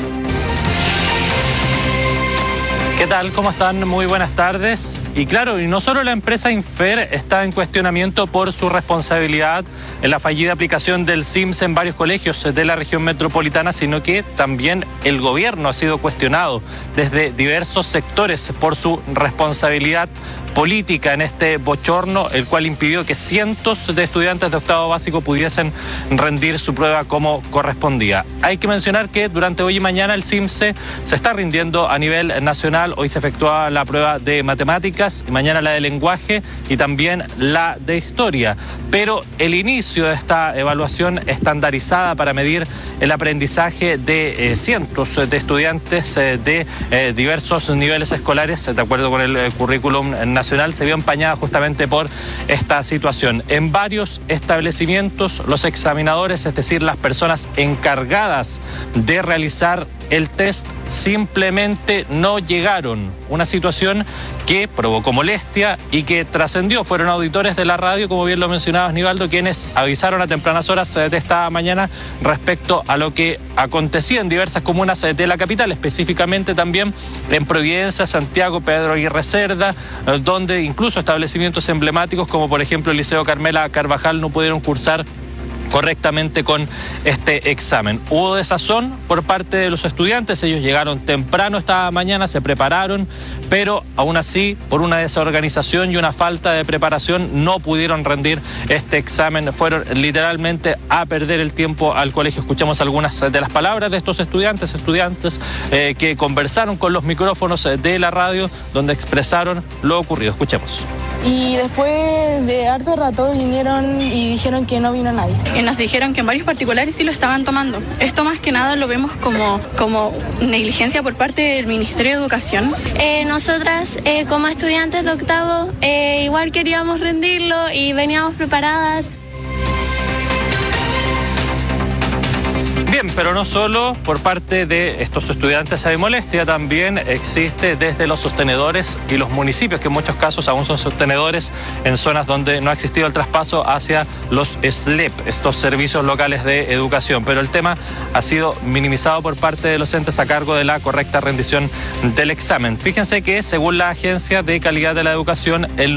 ¿Qué tal? ¿Cómo están? Muy buenas tardes. Y claro, y no solo la empresa Infer está en cuestionamiento por su responsabilidad en la fallida aplicación del CIMSE en varios colegios de la región metropolitana, sino que también el gobierno ha sido cuestionado desde diversos sectores por su responsabilidad política en este bochorno, el cual impidió que cientos de estudiantes de octavo básico pudiesen rendir su prueba como correspondía. Hay que mencionar que durante hoy y mañana el CIMSE se está rindiendo a nivel nacional. Hoy se efectúa la prueba de matemáticas y mañana la de lenguaje y también la de historia. Pero el inicio de esta evaluación estandarizada para medir el aprendizaje de cientos de estudiantes de diversos niveles escolares, de acuerdo con el currículum nacional, se vio empañada justamente por esta situación. En varios establecimientos, los examinadores, es decir, las personas encargadas de realizar el test, simplemente no llegaron. Una situación que provocó molestia y que trascendió. Fueron auditores de la radio, como bien lo mencionaba Nivaldo, quienes avisaron a tempranas horas de esta mañana respecto a lo que acontecía en diversas comunas de la capital, específicamente también en Providencia, Santiago, Pedro Aguirre Cerda, donde incluso establecimientos emblemáticos como por ejemplo el Liceo Carmela Carvajal no pudieron cursar correctamente con este examen. Hubo desazón por parte de los estudiantes, ellos llegaron temprano esta mañana, se prepararon, pero aún así, por una desorganización y una falta de preparación, no pudieron rendir este examen, fueron literalmente a perder el tiempo al colegio. Escuchamos algunas de las palabras de estos estudiantes que conversaron con los micrófonos de la radio, donde expresaron lo ocurrido. Escuchemos. Y después de harto rato vinieron y dijeron que no vino nadie. Y nos dijeron que en varios particulares sí lo estaban tomando. Esto más que nada lo vemos como negligencia por parte del Ministerio de Educación. Nosotras como estudiantes de octavo igual queríamos rendirlo y veníamos preparadas. Bien, pero no solo por parte de estos estudiantes hay molestia, también existe desde los sostenedores y los municipios, que en muchos casos aún son sostenedores en zonas donde no ha existido el traspaso hacia los SLEP, estos servicios locales de educación. Pero el tema ha sido minimizado por parte de los entes a cargo de la correcta rendición del examen. Fíjense que según la Agencia de Calidad de la Educación, el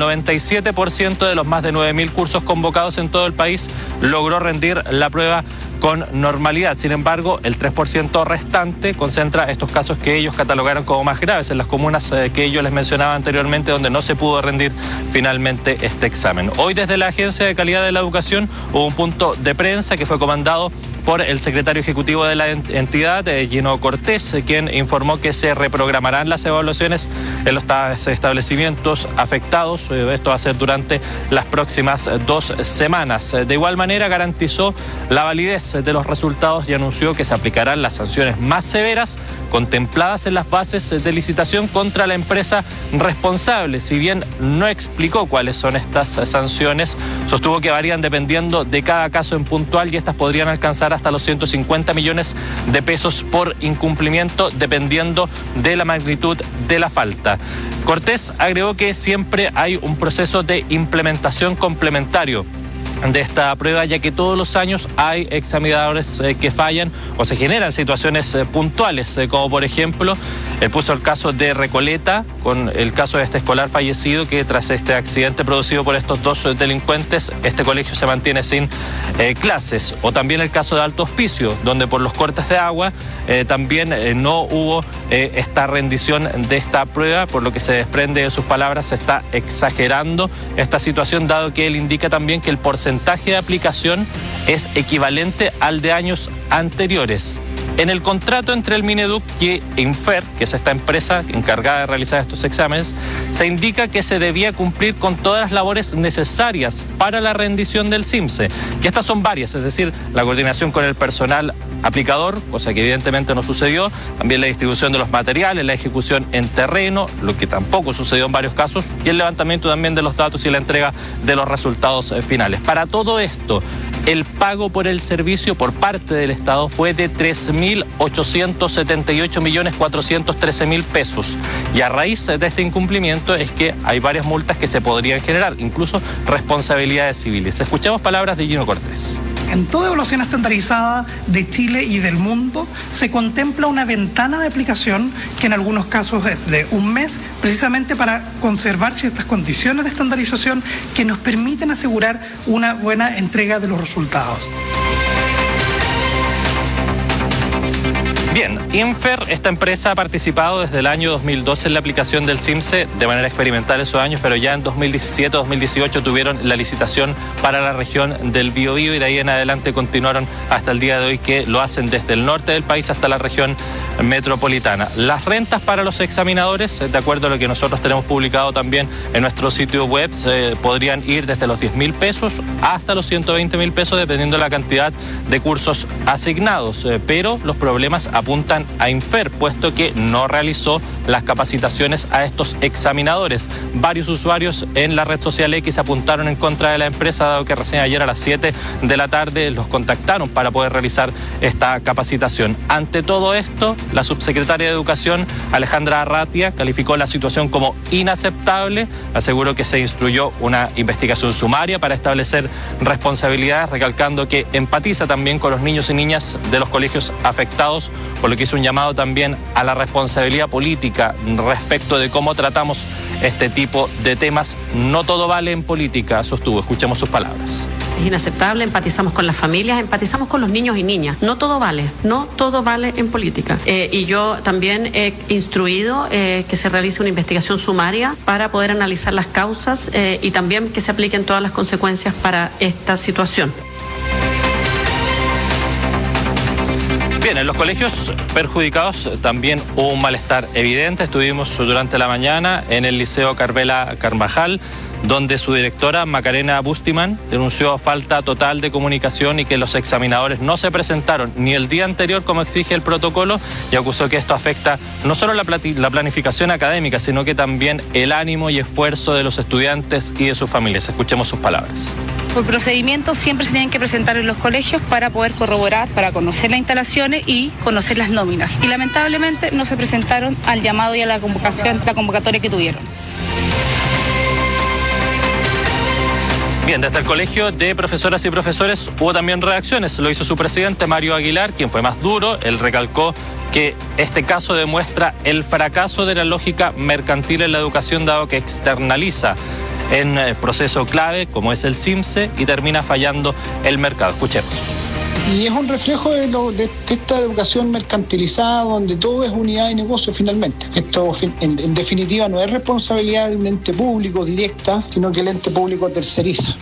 97% de los más de 9.000 cursos convocados en todo el país logró rendir la prueba con normalidad. Sin embargo, el 3% restante concentra estos casos que ellos catalogaron como más graves en las comunas que yo les mencionaba anteriormente, donde no se pudo rendir finalmente este examen. Hoy desde la Agencia de Calidad de la Educación hubo un punto de prensa que fue comandado por el secretario ejecutivo de la entidad, Gino Cortés, quien informó que se reprogramarán las evaluaciones en los establecimientos afectados. Esto va a ser durante las próximas 2 semanas. De igual manera, garantizó la validez de los resultados y anunció que se aplicarán las sanciones más severas contempladas en las bases de licitación contra la empresa responsable. Si bien no explicó cuáles son estas sanciones, sostuvo que varían dependiendo de cada caso en puntual y estas podrían alcanzar hasta los 150 millones de pesos por incumplimiento, dependiendo de la magnitud de la falta. Cortés agregó que siempre hay un proceso de implementación complementario de esta prueba, ya que todos los años hay examinadores que fallan o se generan situaciones puntuales, como por ejemplo, puso el caso de Recoleta, con el caso de este escolar fallecido, que tras este accidente producido por estos 2 delincuentes, este colegio se mantiene sin clases. O también el caso de Alto Hospicio, donde por los cortes de agua también no hubo esta rendición de esta prueba, por lo que se desprende de sus palabras, se está exagerando esta situación, dado que él indica también que el porcentaje de aplicación es equivalente al de años anteriores. En el contrato entre el Mineduc y Infer, que es esta empresa encargada de realizar estos exámenes, se indica que se debía cumplir con todas las labores necesarias para la rendición del CIMSE, que estas son varias, es decir, la coordinación con el personal aplicador, cosa que evidentemente no sucedió, también la distribución de los materiales, la ejecución en terreno, lo que tampoco sucedió en varios casos, y el levantamiento también de los datos y la entrega de los resultados finales. Para todo esto, el pago por el servicio por parte del Estado fue de 3.878.413.000 pesos. Y a raíz de este incumplimiento es que hay varias multas que se podrían generar, incluso responsabilidades civiles. Escuchamos palabras de Gino Cortés. En toda evaluación estandarizada de Chile y del mundo se contempla una ventana de aplicación que en algunos casos es de 1 mes, precisamente para conservar ciertas condiciones de estandarización que nos permiten asegurar una buena entrega de los resultados. Bien, Infer, esta empresa ha participado desde el año 2012 en la aplicación del CIMSE de manera experimental esos años, pero ya en 2017-2018 tuvieron la licitación para la región del Biobío y de ahí en adelante continuaron hasta el día de hoy, que lo hacen desde el norte del país hasta la región metropolitana. Las rentas para los examinadores, de acuerdo a lo que nosotros tenemos publicado también en nuestro sitio web, podrían ir desde los 10.000 pesos hasta los 120.000 pesos, dependiendo de la cantidad de cursos asignados, pero los problemas apuntan a Infer, puesto que no realizó las capacitaciones a estos examinadores. Varios usuarios en la red social X apuntaron en contra de la empresa, dado que recién ayer a las 7 de la tarde los contactaron para poder realizar esta capacitación. Ante todo esto, la subsecretaria de Educación, Alejandra Arratia, calificó la situación como inaceptable, aseguró que se instruyó una investigación sumaria para establecer responsabilidades, recalcando que empatiza también con los niños y niñas de los colegios afectados, por lo que hizo un llamado también a la responsabilidad política política respecto de cómo tratamos este tipo de temas. No todo vale en política, sostuvo. Escuchemos sus palabras. Es inaceptable, empatizamos con las familias, empatizamos con los niños y niñas. No todo vale en política. Y yo también he instruido que se realice una investigación sumaria para poder analizar las causas y también que se apliquen todas las consecuencias para esta situación. Bien, en los colegios perjudicados también hubo un malestar evidente. Estuvimos durante la mañana en el Liceo Carmela Carvajal, donde su directora, Macarena Bustiman, denunció falta total de comunicación y que los examinadores no se presentaron ni el día anterior como exige el protocolo, y acusó que esto afecta no solo la planificación académica, sino que también el ánimo y esfuerzo de los estudiantes y de sus familias. Escuchemos sus palabras. Por procedimiento siempre se tienen que presentar en los colegios para poder corroborar, para conocer las instalaciones y conocer las nóminas. Y lamentablemente no se presentaron al llamado y a la convocatoria que tuvieron. Bien, desde el Colegio de Profesoras y Profesores hubo también reacciones. Lo hizo su presidente, Mario Aguilar, quien fue más duro. Él recalcó que este caso demuestra el fracaso de la lógica mercantil en la educación, dado que externaliza en proceso clave como es el CIMSE y termina fallando el mercado. Escuchemos. Y es un reflejo de esta educación mercantilizada donde todo es unidad de negocio finalmente. Esto en definitiva no es responsabilidad de un ente público directa, sino que el ente público terceriza.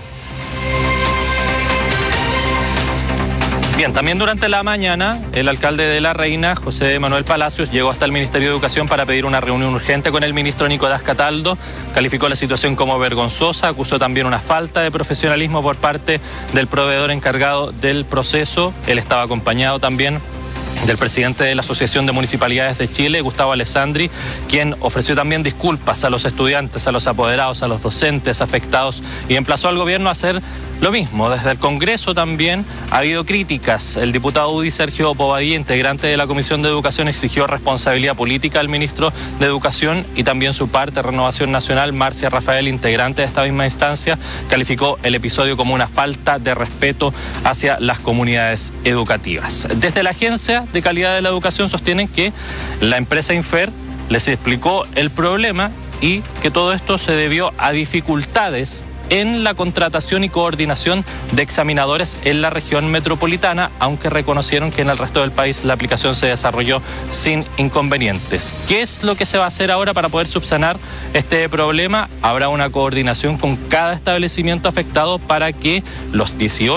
Bien, también durante la mañana, el alcalde de La Reina, José Manuel Palacios, llegó hasta el Ministerio de Educación para pedir una reunión urgente con el ministro Nicolás Cataldo. Calificó la situación como vergonzosa, acusó también una falta de profesionalismo por parte del proveedor encargado del proceso. Él estaba acompañado también del presidente de la Asociación de Municipalidades de Chile, Gustavo Alessandri, quien ofreció también disculpas a los estudiantes, a los apoderados, a los docentes afectados y emplazó al gobierno a hacer lo mismo. Desde el Congreso también ha habido críticas. El diputado UDI Sergio Bobadilla, integrante de la Comisión de Educación, exigió responsabilidad política al ministro de Educación, y también su parte, Renovación Nacional, Marcia Rafael, integrante de esta misma instancia, calificó el episodio como una falta de respeto hacia las comunidades educativas. Desde la Agencia de Calidad de la Educación sostienen que la empresa Infer les explicó el problema y que todo esto se debió a dificultades en la contratación y coordinación de examinadores en la región metropolitana, aunque reconocieron que en el resto del país la aplicación se desarrolló sin inconvenientes. ¿Qué es lo que se va a hacer ahora para poder subsanar este problema? Habrá una coordinación con cada establecimiento afectado para que los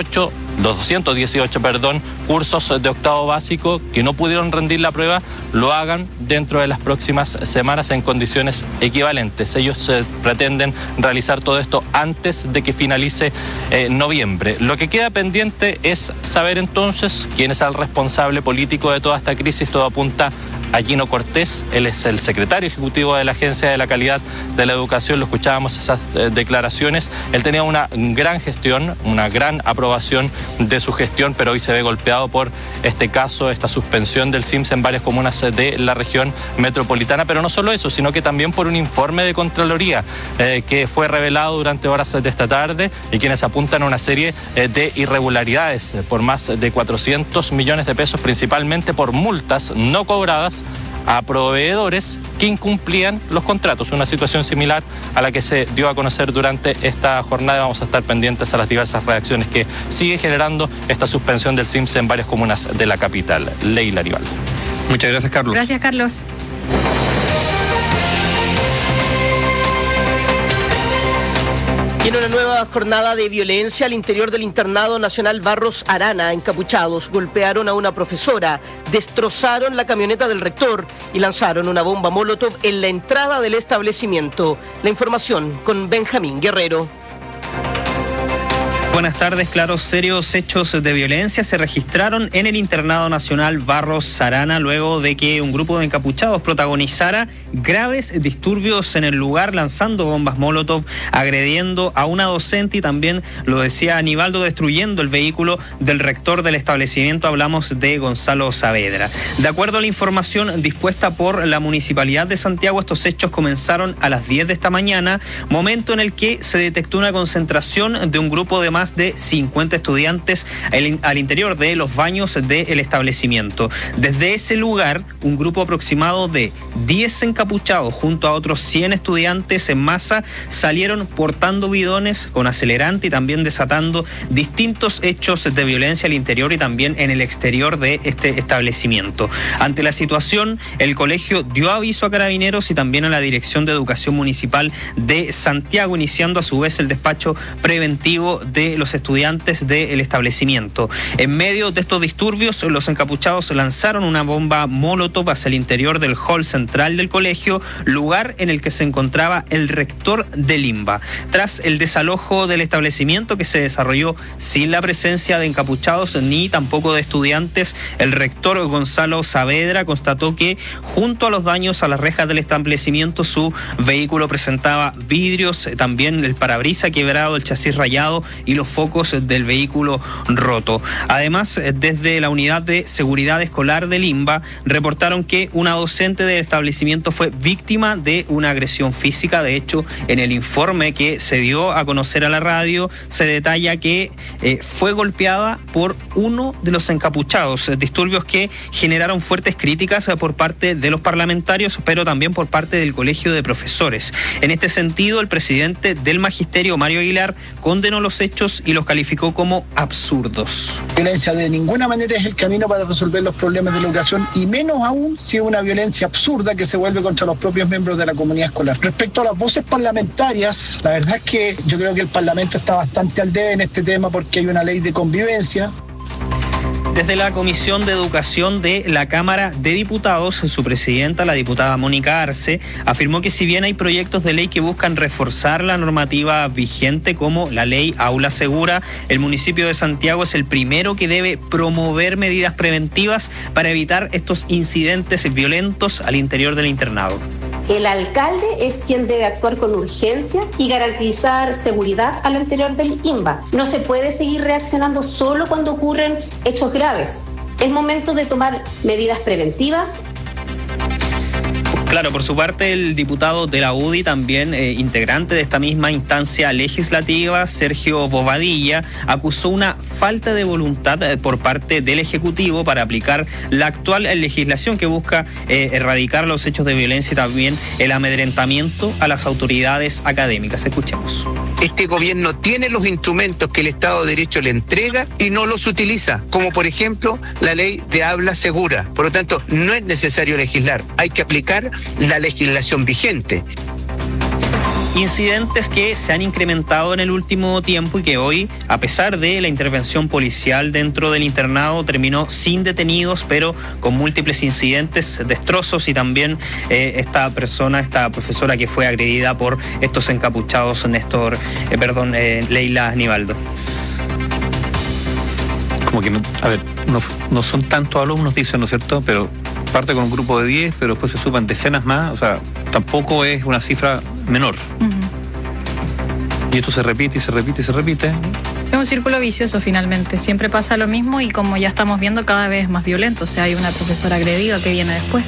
218 cursos de octavo básico que no pudieron rendir la prueba lo hagan dentro de las próximas semanas en condiciones equivalentes. Ellos pretenden realizar todo esto antes de que finalice noviembre. Lo que queda pendiente es saber entonces quién es el responsable político de toda esta crisis. Todo apunta a Gino Cortés. Él es el secretario ejecutivo de la Agencia de la Calidad de la Educación. Lo escuchábamos esas declaraciones. Él tenía una gran gestión, una gran aprobación de su gestión, pero hoy se ve golpeado por este caso, esta suspensión del CIMSE en varias comunas de la región metropolitana. Pero no solo eso, sino que también por un informe de Contraloría que fue revelado durante horas de esta tarde y quienes apuntan a una serie de irregularidades por más de 400 millones de pesos, principalmente por multas no cobradas a proveedores que incumplían los contratos. Una situación similar a la que se dio a conocer durante esta jornada. Vamos a estar pendientes a las diversas reacciones que sigue generando esta suspensión del CIMSE en varias comunas de la capital. Leila Rival. Muchas gracias, Carlos. Gracias, Carlos. Y en una nueva jornada de violencia al interior del Internado Nacional Barros Arana, encapuchados golpearon a una profesora, destrozaron la camioneta del rector y lanzaron una bomba molotov en la entrada del establecimiento. La información con Benjamín Guerrero. Buenas tardes. Claro, serios hechos de violencia se registraron en el Internado Nacional Barros Arana luego de que un grupo de encapuchados protagonizara graves disturbios en el lugar, lanzando bombas molotov, agrediendo a una docente y también, lo decía Aníbaldo, destruyendo el vehículo del rector del establecimiento. Hablamos de Gonzalo Saavedra. De acuerdo a la información dispuesta por la Municipalidad de Santiago, estos hechos comenzaron a las 10 de esta mañana, momento en el que se detectó una concentración de un grupo de más más de 50 estudiantes al interior de los baños del establecimiento. Desde ese lugar, un grupo aproximado de 10 encapuchados junto a otros 100 estudiantes en masa salieron portando bidones con acelerante y también desatando distintos hechos de violencia al interior y también en el exterior de este establecimiento. Ante la situación, el colegio dio aviso a Carabineros y también a la Dirección de Educación Municipal de Santiago, iniciando a su vez el despacho preventivo de los estudiantes del establecimiento. En medio de estos disturbios, los encapuchados lanzaron una bomba molotov hacia el interior del hall central del colegio, lugar en el que se encontraba el rector de Limba. Tras el desalojo del establecimiento, que se desarrolló sin la presencia de encapuchados ni tampoco de estudiantes, el rector Gonzalo Saavedra constató que junto a los daños a las rejas del establecimiento, su vehículo presentaba vidrios, también el parabrisas quebrado, el chasis rayado y los focos del vehículo roto. Además, desde la unidad de seguridad escolar de Limba reportaron que una docente del establecimiento fue víctima de una agresión física. De hecho, en el informe que se dio a conocer a la radio se detalla que fue golpeada por uno de los encapuchados, disturbios que generaron fuertes críticas por parte de los parlamentarios, pero también por parte del colegio de profesores. En este sentido, el presidente del magisterio, Mario Aguilar, condenó los hechos y los calificó como absurdos. La violencia de ninguna manera es el camino para resolver los problemas de la educación, y menos aún si es una violencia absurda que se vuelve contra los propios miembros de la comunidad escolar. Respecto a las voces parlamentarias, la verdad es que yo creo que el Parlamento está bastante al debe en este tema porque hay una ley de convivencia. Desde la Comisión de Educación de la Cámara de Diputados, su presidenta, la diputada Mónica Arce, afirmó que si bien hay proyectos de ley que buscan reforzar la normativa vigente, como la ley Aula Segura, el municipio de Santiago es el primero que debe promover medidas preventivas para evitar estos incidentes violentos al interior del internado. El alcalde es quien debe actuar con urgencia y garantizar seguridad al interior del INBA. No se puede seguir reaccionando solo cuando ocurren hechos graves. Es momento de tomar medidas preventivas. Claro, por su parte, el diputado de la UDI, también integrante de esta misma instancia legislativa, Sergio Bobadilla, acusó una falta de voluntad por parte del Ejecutivo para aplicar la actual legislación que busca erradicar los hechos de violencia y también el amedrentamiento a las autoridades académicas. Escuchemos. Este gobierno tiene los instrumentos que el Estado de Derecho le entrega y no los utiliza, como por ejemplo la ley de Aula Segura. Por lo tanto, no es necesario legislar, hay que aplicar la legislación vigente. Incidentes que se han incrementado en el último tiempo y que hoy, a pesar de la intervención policial dentro del internado, terminó sin detenidos, pero con múltiples incidentes, destrozos y también esta profesora que fue agredida por estos encapuchados, Leila Nivaldo. Como que, no son tantos alumnos, dicen, ¿no es cierto? Pero parte con un grupo de 10, pero después se suman decenas más, o sea, tampoco es una cifra menor. Y esto se repite y se repite y se repite. Es un círculo vicioso finalmente, siempre pasa lo mismo y como ya estamos viendo cada vez más violento, o sea, hay una profesora agredida que viene después.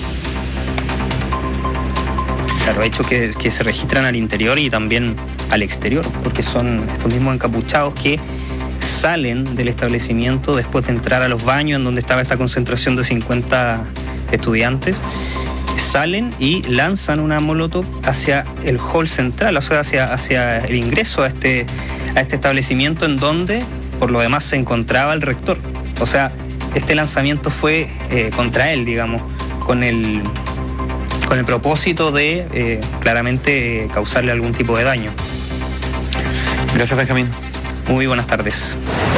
Claro, hechos que se registran al interior y también al exterior, porque son estos mismos encapuchados que salen del establecimiento después de entrar a los baños en donde estaba esta concentración de 50 estudiantes, salen y lanzan una molotov hacia el hall central, o sea, hacia el ingreso a este establecimiento en donde, por lo demás, se encontraba el rector. O sea, este lanzamiento fue contra él, digamos, con el propósito de claramente causarle algún tipo de daño. Gracias, Benjamín. Muy buenas tardes.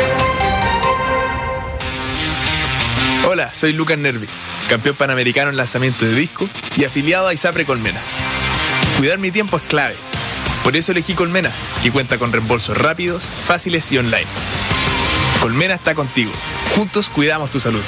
Hola, soy Lucas Nervi, campeón panamericano en lanzamiento de disco y afiliado a ISAPRE Colmena. Cuidar mi tiempo es clave. Por eso elegí Colmena, que cuenta con reembolsos rápidos, fáciles y online. Colmena está contigo. Juntos cuidamos tu salud.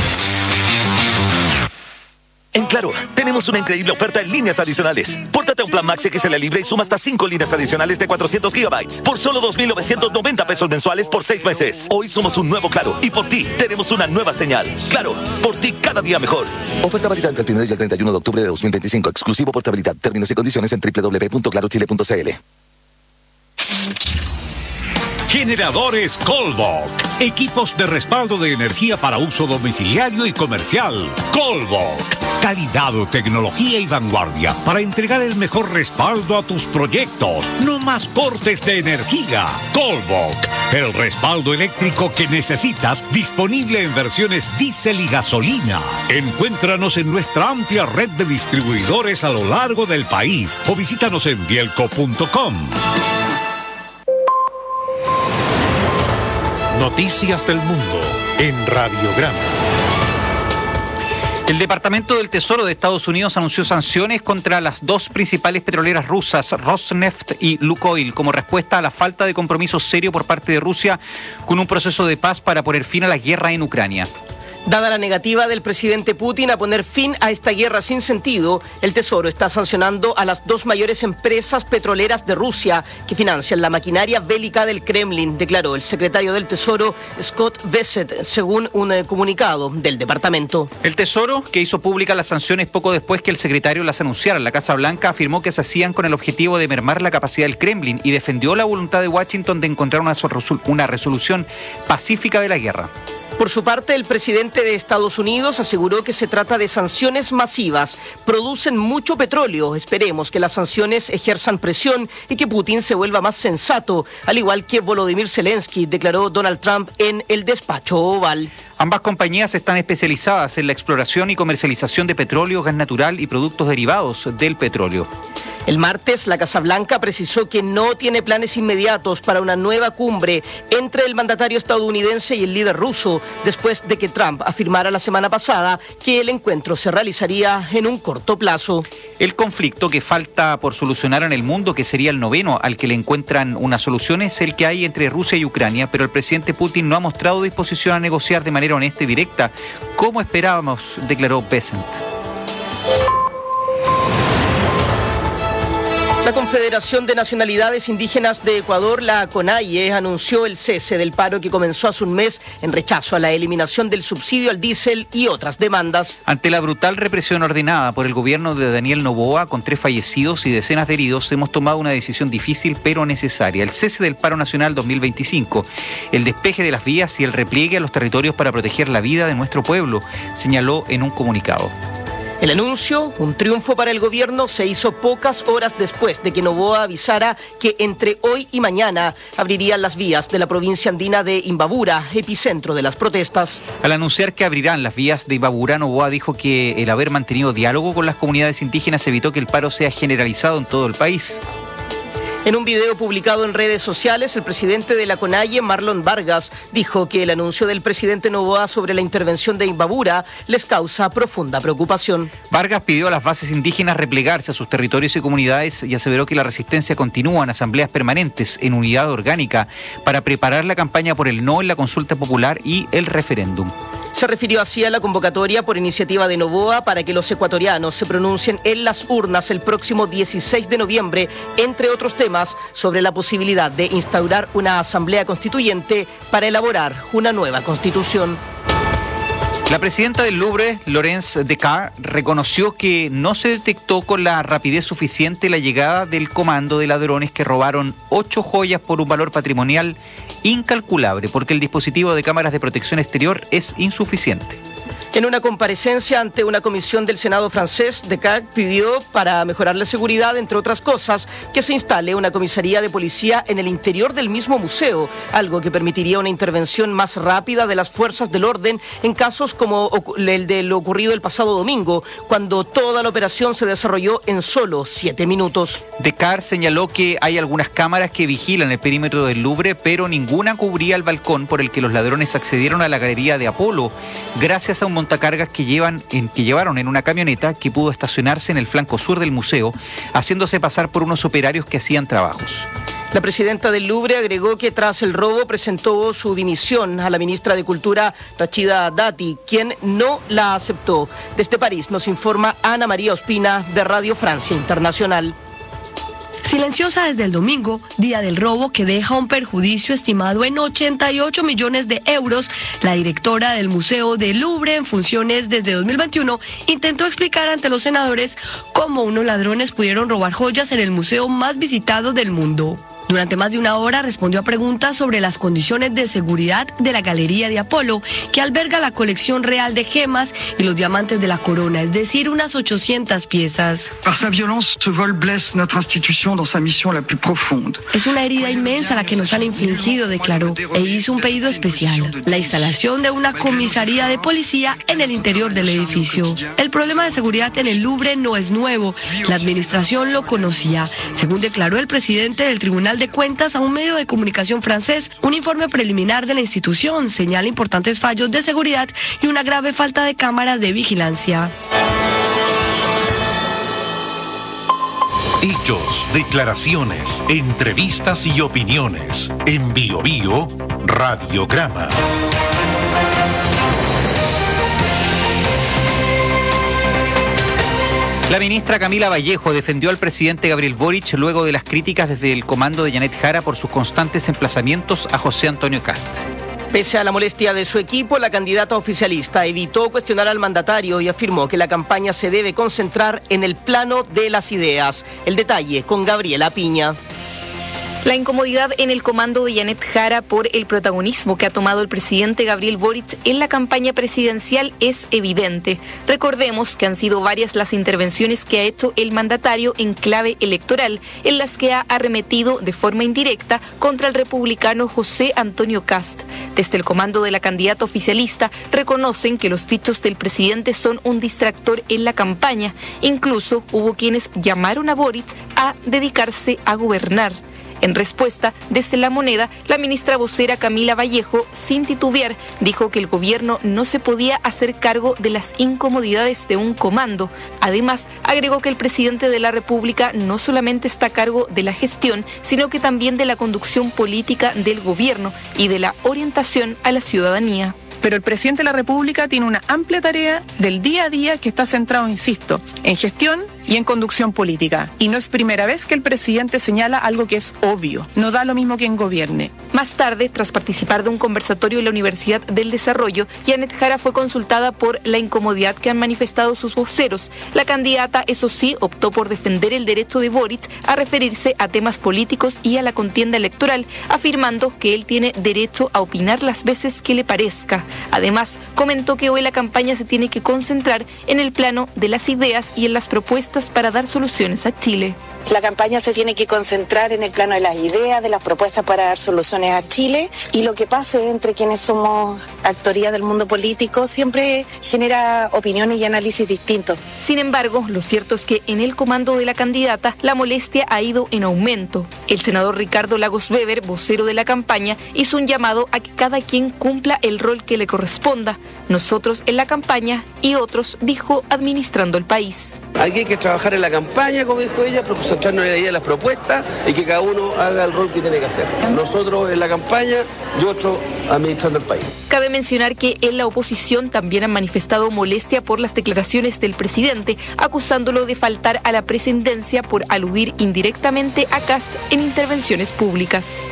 En Claro, tenemos una increíble oferta en líneas adicionales. Pórtate a un plan Max XL Libre y suma hasta 5 líneas adicionales de 400 GB por solo 2.990 pesos mensuales por 6 meses. Hoy somos un nuevo Claro y por ti tenemos una nueva señal. Claro, por ti cada día mejor. Oferta válida entre el 1 y el 31 de octubre de 2025. Exclusivo portabilidad. Términos y condiciones en www.clarochile.cl. Generadores Colbok. Equipos de respaldo de energía para uso domiciliario y comercial. Colbok. Calidad, tecnología y vanguardia para entregar el mejor respaldo a tus proyectos. No más cortes de energía. Colbok. El respaldo eléctrico que necesitas, disponible en versiones diésel y gasolina. Encuéntranos en nuestra amplia red de distribuidores a lo largo del país o visítanos en bielco.com. Noticias del mundo en Radiograma. El Departamento del Tesoro de Estados Unidos anunció sanciones contra las dos principales petroleras rusas, Rosneft y Lukoil, como respuesta a la falta de compromiso serio por parte de Rusia con un proceso de paz para poner fin a la guerra en Ucrania. Dada la negativa del presidente Putin a poner fin a esta guerra sin sentido, el Tesoro está sancionando a las dos mayores empresas petroleras de Rusia que financian la maquinaria bélica del Kremlin, declaró el secretario del Tesoro Scott Bessent, según un comunicado del departamento. El Tesoro, que hizo públicas las sanciones poco después que el secretario las anunciara en la Casa Blanca, afirmó que se hacían con el objetivo de mermar la capacidad del Kremlin y defendió la voluntad de Washington de encontrar una resolución pacífica de la guerra. Por su parte, el presidente de Estados Unidos aseguró que se trata de sanciones masivas. Producen mucho petróleo. Esperemos que las sanciones ejerzan presión y que Putin se vuelva más sensato, al igual que Volodymyr Zelensky, declaró Donald Trump en el despacho oval. Ambas compañías están especializadas en la exploración y comercialización de petróleo, gas natural y productos derivados del petróleo. El martes, la Casa Blanca precisó que no tiene planes inmediatos para una nueva cumbre entre el mandatario estadounidense y el líder ruso, después de que Trump afirmara la semana pasada que el encuentro se realizaría en un corto plazo. El conflicto que falta por solucionar en el mundo, que sería el noveno al que le encuentran una solución, es el que hay entre Rusia y Ucrania, pero el presidente Putin no ha mostrado disposición a negociar de manera honesta y directa, como esperábamos, declaró Bessent. La Confederación de Nacionalidades Indígenas de Ecuador, la CONAIE, anunció el cese del paro que comenzó hace un mes en rechazo a la eliminación del subsidio al diésel y otras demandas. Ante la brutal represión ordenada por el gobierno de Daniel Noboa, con 3 fallecidos y decenas de heridos, hemos tomado una decisión difícil pero necesaria: el cese del paro nacional 2025, el despeje de las vías y el repliegue a los territorios para proteger la vida de nuestro pueblo, señaló en un comunicado. El anuncio, un triunfo para el gobierno, se hizo pocas horas después de que Noboa avisara que entre hoy y mañana abrirían las vías de la provincia andina de Imbabura, epicentro de las protestas. Al anunciar que abrirán las vías de Imbabura, Noboa dijo que el haber mantenido diálogo con las comunidades indígenas evitó que el paro sea generalizado en todo el país. En un video publicado en redes sociales, el presidente de la CONAIE, Marlon Vargas, dijo que el anuncio del presidente Noboa sobre la intervención de Imbabura les causa profunda preocupación. Vargas pidió a las bases indígenas replegarse a sus territorios y comunidades y aseveró que la resistencia continúa en asambleas permanentes en unidad orgánica para preparar la campaña por el no en la consulta popular y el referéndum. Se refirió así a la convocatoria por iniciativa de Noboa para que los ecuatorianos se pronuncien en las urnas el próximo 16 de noviembre, entre otros temas, sobre la posibilidad de instaurar una asamblea constituyente para elaborar una nueva constitución. La presidenta del Louvre, Laurence Descartes, reconoció que no se detectó con la rapidez suficiente la llegada del comando de ladrones que robaron 8 joyas por un valor patrimonial incalculable, porque el dispositivo de cámaras de protección exterior es insuficiente. En una comparecencia ante una comisión del Senado francés, Descartes pidió, para mejorar la seguridad, entre otras cosas, que se instale una comisaría de policía en el interior del mismo museo, algo que permitiría una intervención más rápida de las fuerzas del orden en casos como el de lo ocurrido el pasado domingo, cuando toda la operación se desarrolló en solo 7 minutos. Descartes señaló que hay algunas cámaras que vigilan el perímetro del Louvre, pero ninguna cubría el balcón por el que los ladrones accedieron a la galería de Apolo, gracias a un montacargas que llevaron en una camioneta que pudo estacionarse en el flanco sur del museo, haciéndose pasar por unos operarios que hacían trabajos. La presidenta del Louvre agregó que tras el robo presentó su dimisión a la ministra de Cultura, Rachida Dati, quien no la aceptó. Desde París nos informa Ana María Ospina de Radio Francia Internacional. Silenciosa desde el domingo, día del robo que deja un perjuicio estimado en 88 millones de euros, la directora del Museo del Louvre, en funciones desde 2021, intentó explicar ante los senadores cómo unos ladrones pudieron robar joyas en el museo más visitado del mundo. Durante más de una hora respondió a preguntas sobre las condiciones de seguridad de la Galería de Apolo, que alberga la colección real de gemas y los diamantes de la corona, es decir, unas 800 piezas. Es una herida inmensa la que nos han infligido, declaró, e hizo un pedido especial: la instalación de una comisaría de policía en el interior del edificio. El problema de seguridad en el Louvre no es nuevo, la administración lo conocía, según declaró el presidente del Tribunal de Cuentas a un medio de comunicación francés. Un informe preliminar de la institución señala importantes fallos de seguridad y una grave falta de cámaras de vigilancia. Hechos, declaraciones, entrevistas y opiniones. En Bio Bio, Radiograma. La ministra Camila Vallejo defendió al presidente Gabriel Boric luego de las críticas desde el comando de Janet Jara por sus constantes emplazamientos a José Antonio Kast. Pese a la molestia de su equipo, la candidata oficialista evitó cuestionar al mandatario y afirmó que la campaña se debe concentrar en el plano de las ideas. El detalle con Gabriela Piña. La incomodidad en el comando de Janet Jara por el protagonismo que ha tomado el presidente Gabriel Boric en la campaña presidencial es evidente. Recordemos que han sido varias las intervenciones que ha hecho el mandatario en clave electoral, en las que ha arremetido de forma indirecta contra el republicano José Antonio Kast. Desde el comando de la candidata oficialista reconocen que los dichos del presidente son un distractor en la campaña. Incluso hubo quienes llamaron a Boric a dedicarse a gobernar. En respuesta, desde La Moneda, la ministra vocera Camila Vallejo, sin titubear, dijo que el gobierno no se podía hacer cargo de las incomodidades de un comando. Además, agregó que el presidente de la República no solamente está a cargo de la gestión, sino que también de la conducción política del gobierno y de la orientación a la ciudadanía. Pero el presidente de la República tiene una amplia tarea del día a día que está centrado, insisto, en gestión y en conducción política. Y no es primera vez que el presidente señala algo que es obvio. No da lo mismo quien gobierne. Más tarde, tras participar de un conversatorio en la Universidad del Desarrollo, Janet Jara fue consultada por la incomodidad que han manifestado sus voceros. La candidata, eso sí, optó por defender el derecho de Boric a referirse a temas políticos y a la contienda electoral, afirmando que él tiene derecho a opinar las veces que le parezca. Además, comentó que hoy la campaña se tiene que concentrar en el plano de las ideas y en las propuestas para dar soluciones a Chile. La campaña se tiene que concentrar en el plano de las ideas, de las propuestas para dar soluciones a Chile, y lo que pase entre quienes somos actoría del mundo político siempre genera opiniones y análisis distintos. Sin embargo, lo cierto es que en el comando de la candidata la molestia ha ido en aumento. El senador Ricardo Lagos Weber, vocero de la campaña, hizo un llamado a que cada quien cumpla el rol que le corresponda. Nosotros en la campaña y otros, dijo, administrando el país. Aquí hay que trabajar en la campaña, como dijo ella, concentrarnos en la idea de las propuestas y que cada uno haga el rol que tiene que hacer. Nosotros en la campaña y otros administrando el país. Cabe mencionar que en la oposición también han manifestado molestia por las declaraciones del presidente, acusándolo de faltar a la presidencia por aludir indirectamente a Kast en intervenciones públicas.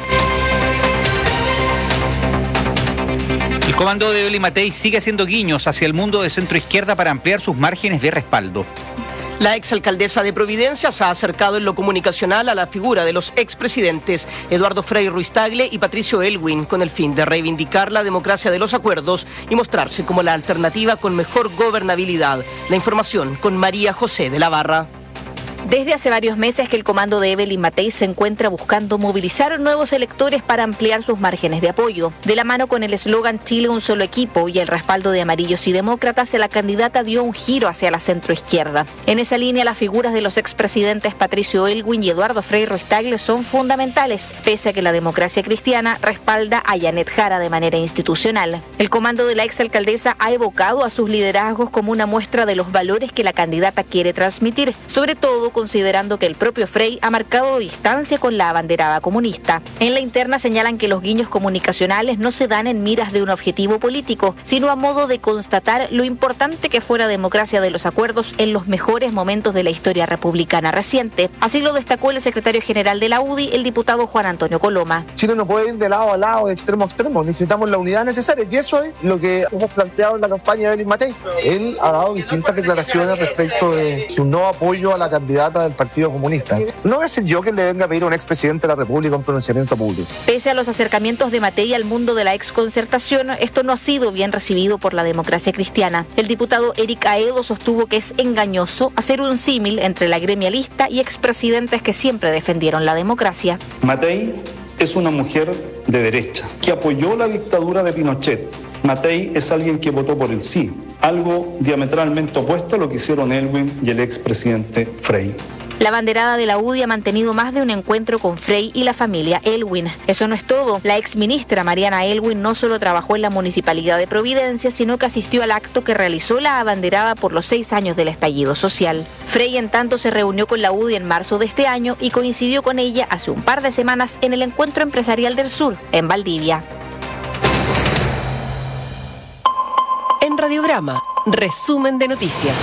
El comando de Evelyn Matei sigue haciendo guiños hacia el mundo de centro izquierda para ampliar sus márgenes de respaldo. La exalcaldesa de Providencia se ha acercado en lo comunicacional a la figura de los expresidentes Eduardo Frei Ruiz-Tagle y Patricio Aylwin, con el fin de reivindicar la democracia de los acuerdos y mostrarse como la alternativa con mejor gobernabilidad. La información con María José de la Barra. Desde hace varios meses que el comando de Evelyn Matei se encuentra buscando movilizar nuevos electores para ampliar sus márgenes de apoyo. De la mano con el eslogan Chile un solo equipo y el respaldo de amarillos y demócratas, la candidata dio un giro hacia la centroizquierda. En esa línea, las figuras de los expresidentes Patricio Aylwin y Eduardo Frei Ruiz-Tagle son fundamentales, pese a que la democracia cristiana respalda a Janet Jara de manera institucional. El comando de la exalcaldesa ha evocado a sus liderazgos como una muestra de los valores que la candidata quiere transmitir, sobre todo considerando que el propio Frei ha marcado distancia con la abanderada comunista. En la interna señalan que los guiños comunicacionales no se dan en miras de un objetivo político, sino a modo de constatar lo importante que fue la democracia de los acuerdos en los mejores momentos de la historia republicana reciente. Así lo destacó el secretario general de la UDI, el diputado Juan Antonio Coloma. Chile no puede ir de lado a lado, de extremo a extremo. Necesitamos la unidad necesaria y eso es lo que hemos planteado en la campaña de Evelyn Matei. Él ha dado distintas declaraciones respecto de su no apoyo a la candidata candidata del Partido Comunista. No voy a ser yo quien le venga a pedir a un expresidente de la República un pronunciamiento público. Pese a los acercamientos de Matei al mundo de la exconcertación, esto no ha sido bien recibido por la democracia cristiana. El diputado Eric Aedo sostuvo que es engañoso hacer un símil entre la gremialista y expresidentes que siempre defendieron la democracia. Matei es una mujer de derecha que apoyó la dictadura de Pinochet. Matei es alguien que votó por el sí, algo diametralmente opuesto a lo que hicieron Elwin y el expresidente Frei. La banderada de la UDI ha mantenido más de un encuentro con Frei y la familia Elwin. Eso no es todo. La exministra Mariana Elwin no solo trabajó en la Municipalidad de Providencia, sino que asistió al acto que realizó la abanderada por los 6 años del estallido social. Frei, en tanto, se reunió con la UDI en marzo de este año y coincidió con ella hace un par de semanas en el Encuentro Empresarial del Sur, en Valdivia. En Radiograma, resumen de noticias.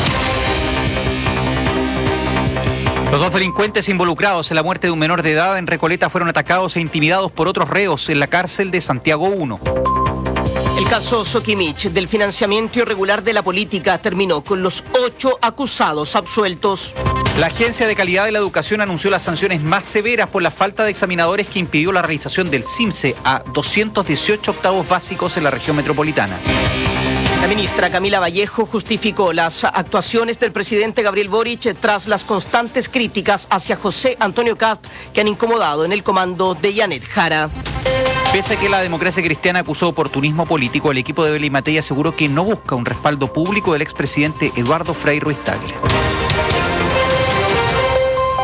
Los 2 delincuentes involucrados en la muerte de un menor de edad en Recoleta fueron atacados e intimidados por otros reos en la cárcel de Santiago 1. El caso Soquimich del financiamiento irregular de la política terminó con los 8 acusados absueltos. La Agencia de Calidad de la Educación anunció las sanciones más severas por la falta de examinadores que impidió la realización del CIMSE a 218 octavos básicos en la región metropolitana. La ministra Camila Vallejo justificó las actuaciones del presidente Gabriel Boric tras las constantes críticas hacia José Antonio Kast que han incomodado en el comando de Janet Jara. Pese a que la democracia cristiana acusó oportunismo político, el equipo de Evelyn Matei aseguró que no busca un respaldo público del expresidente Eduardo Frei Ruiz-Tagle.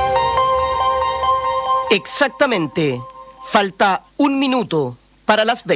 Exactamente. Falta 1 minuto para las 20.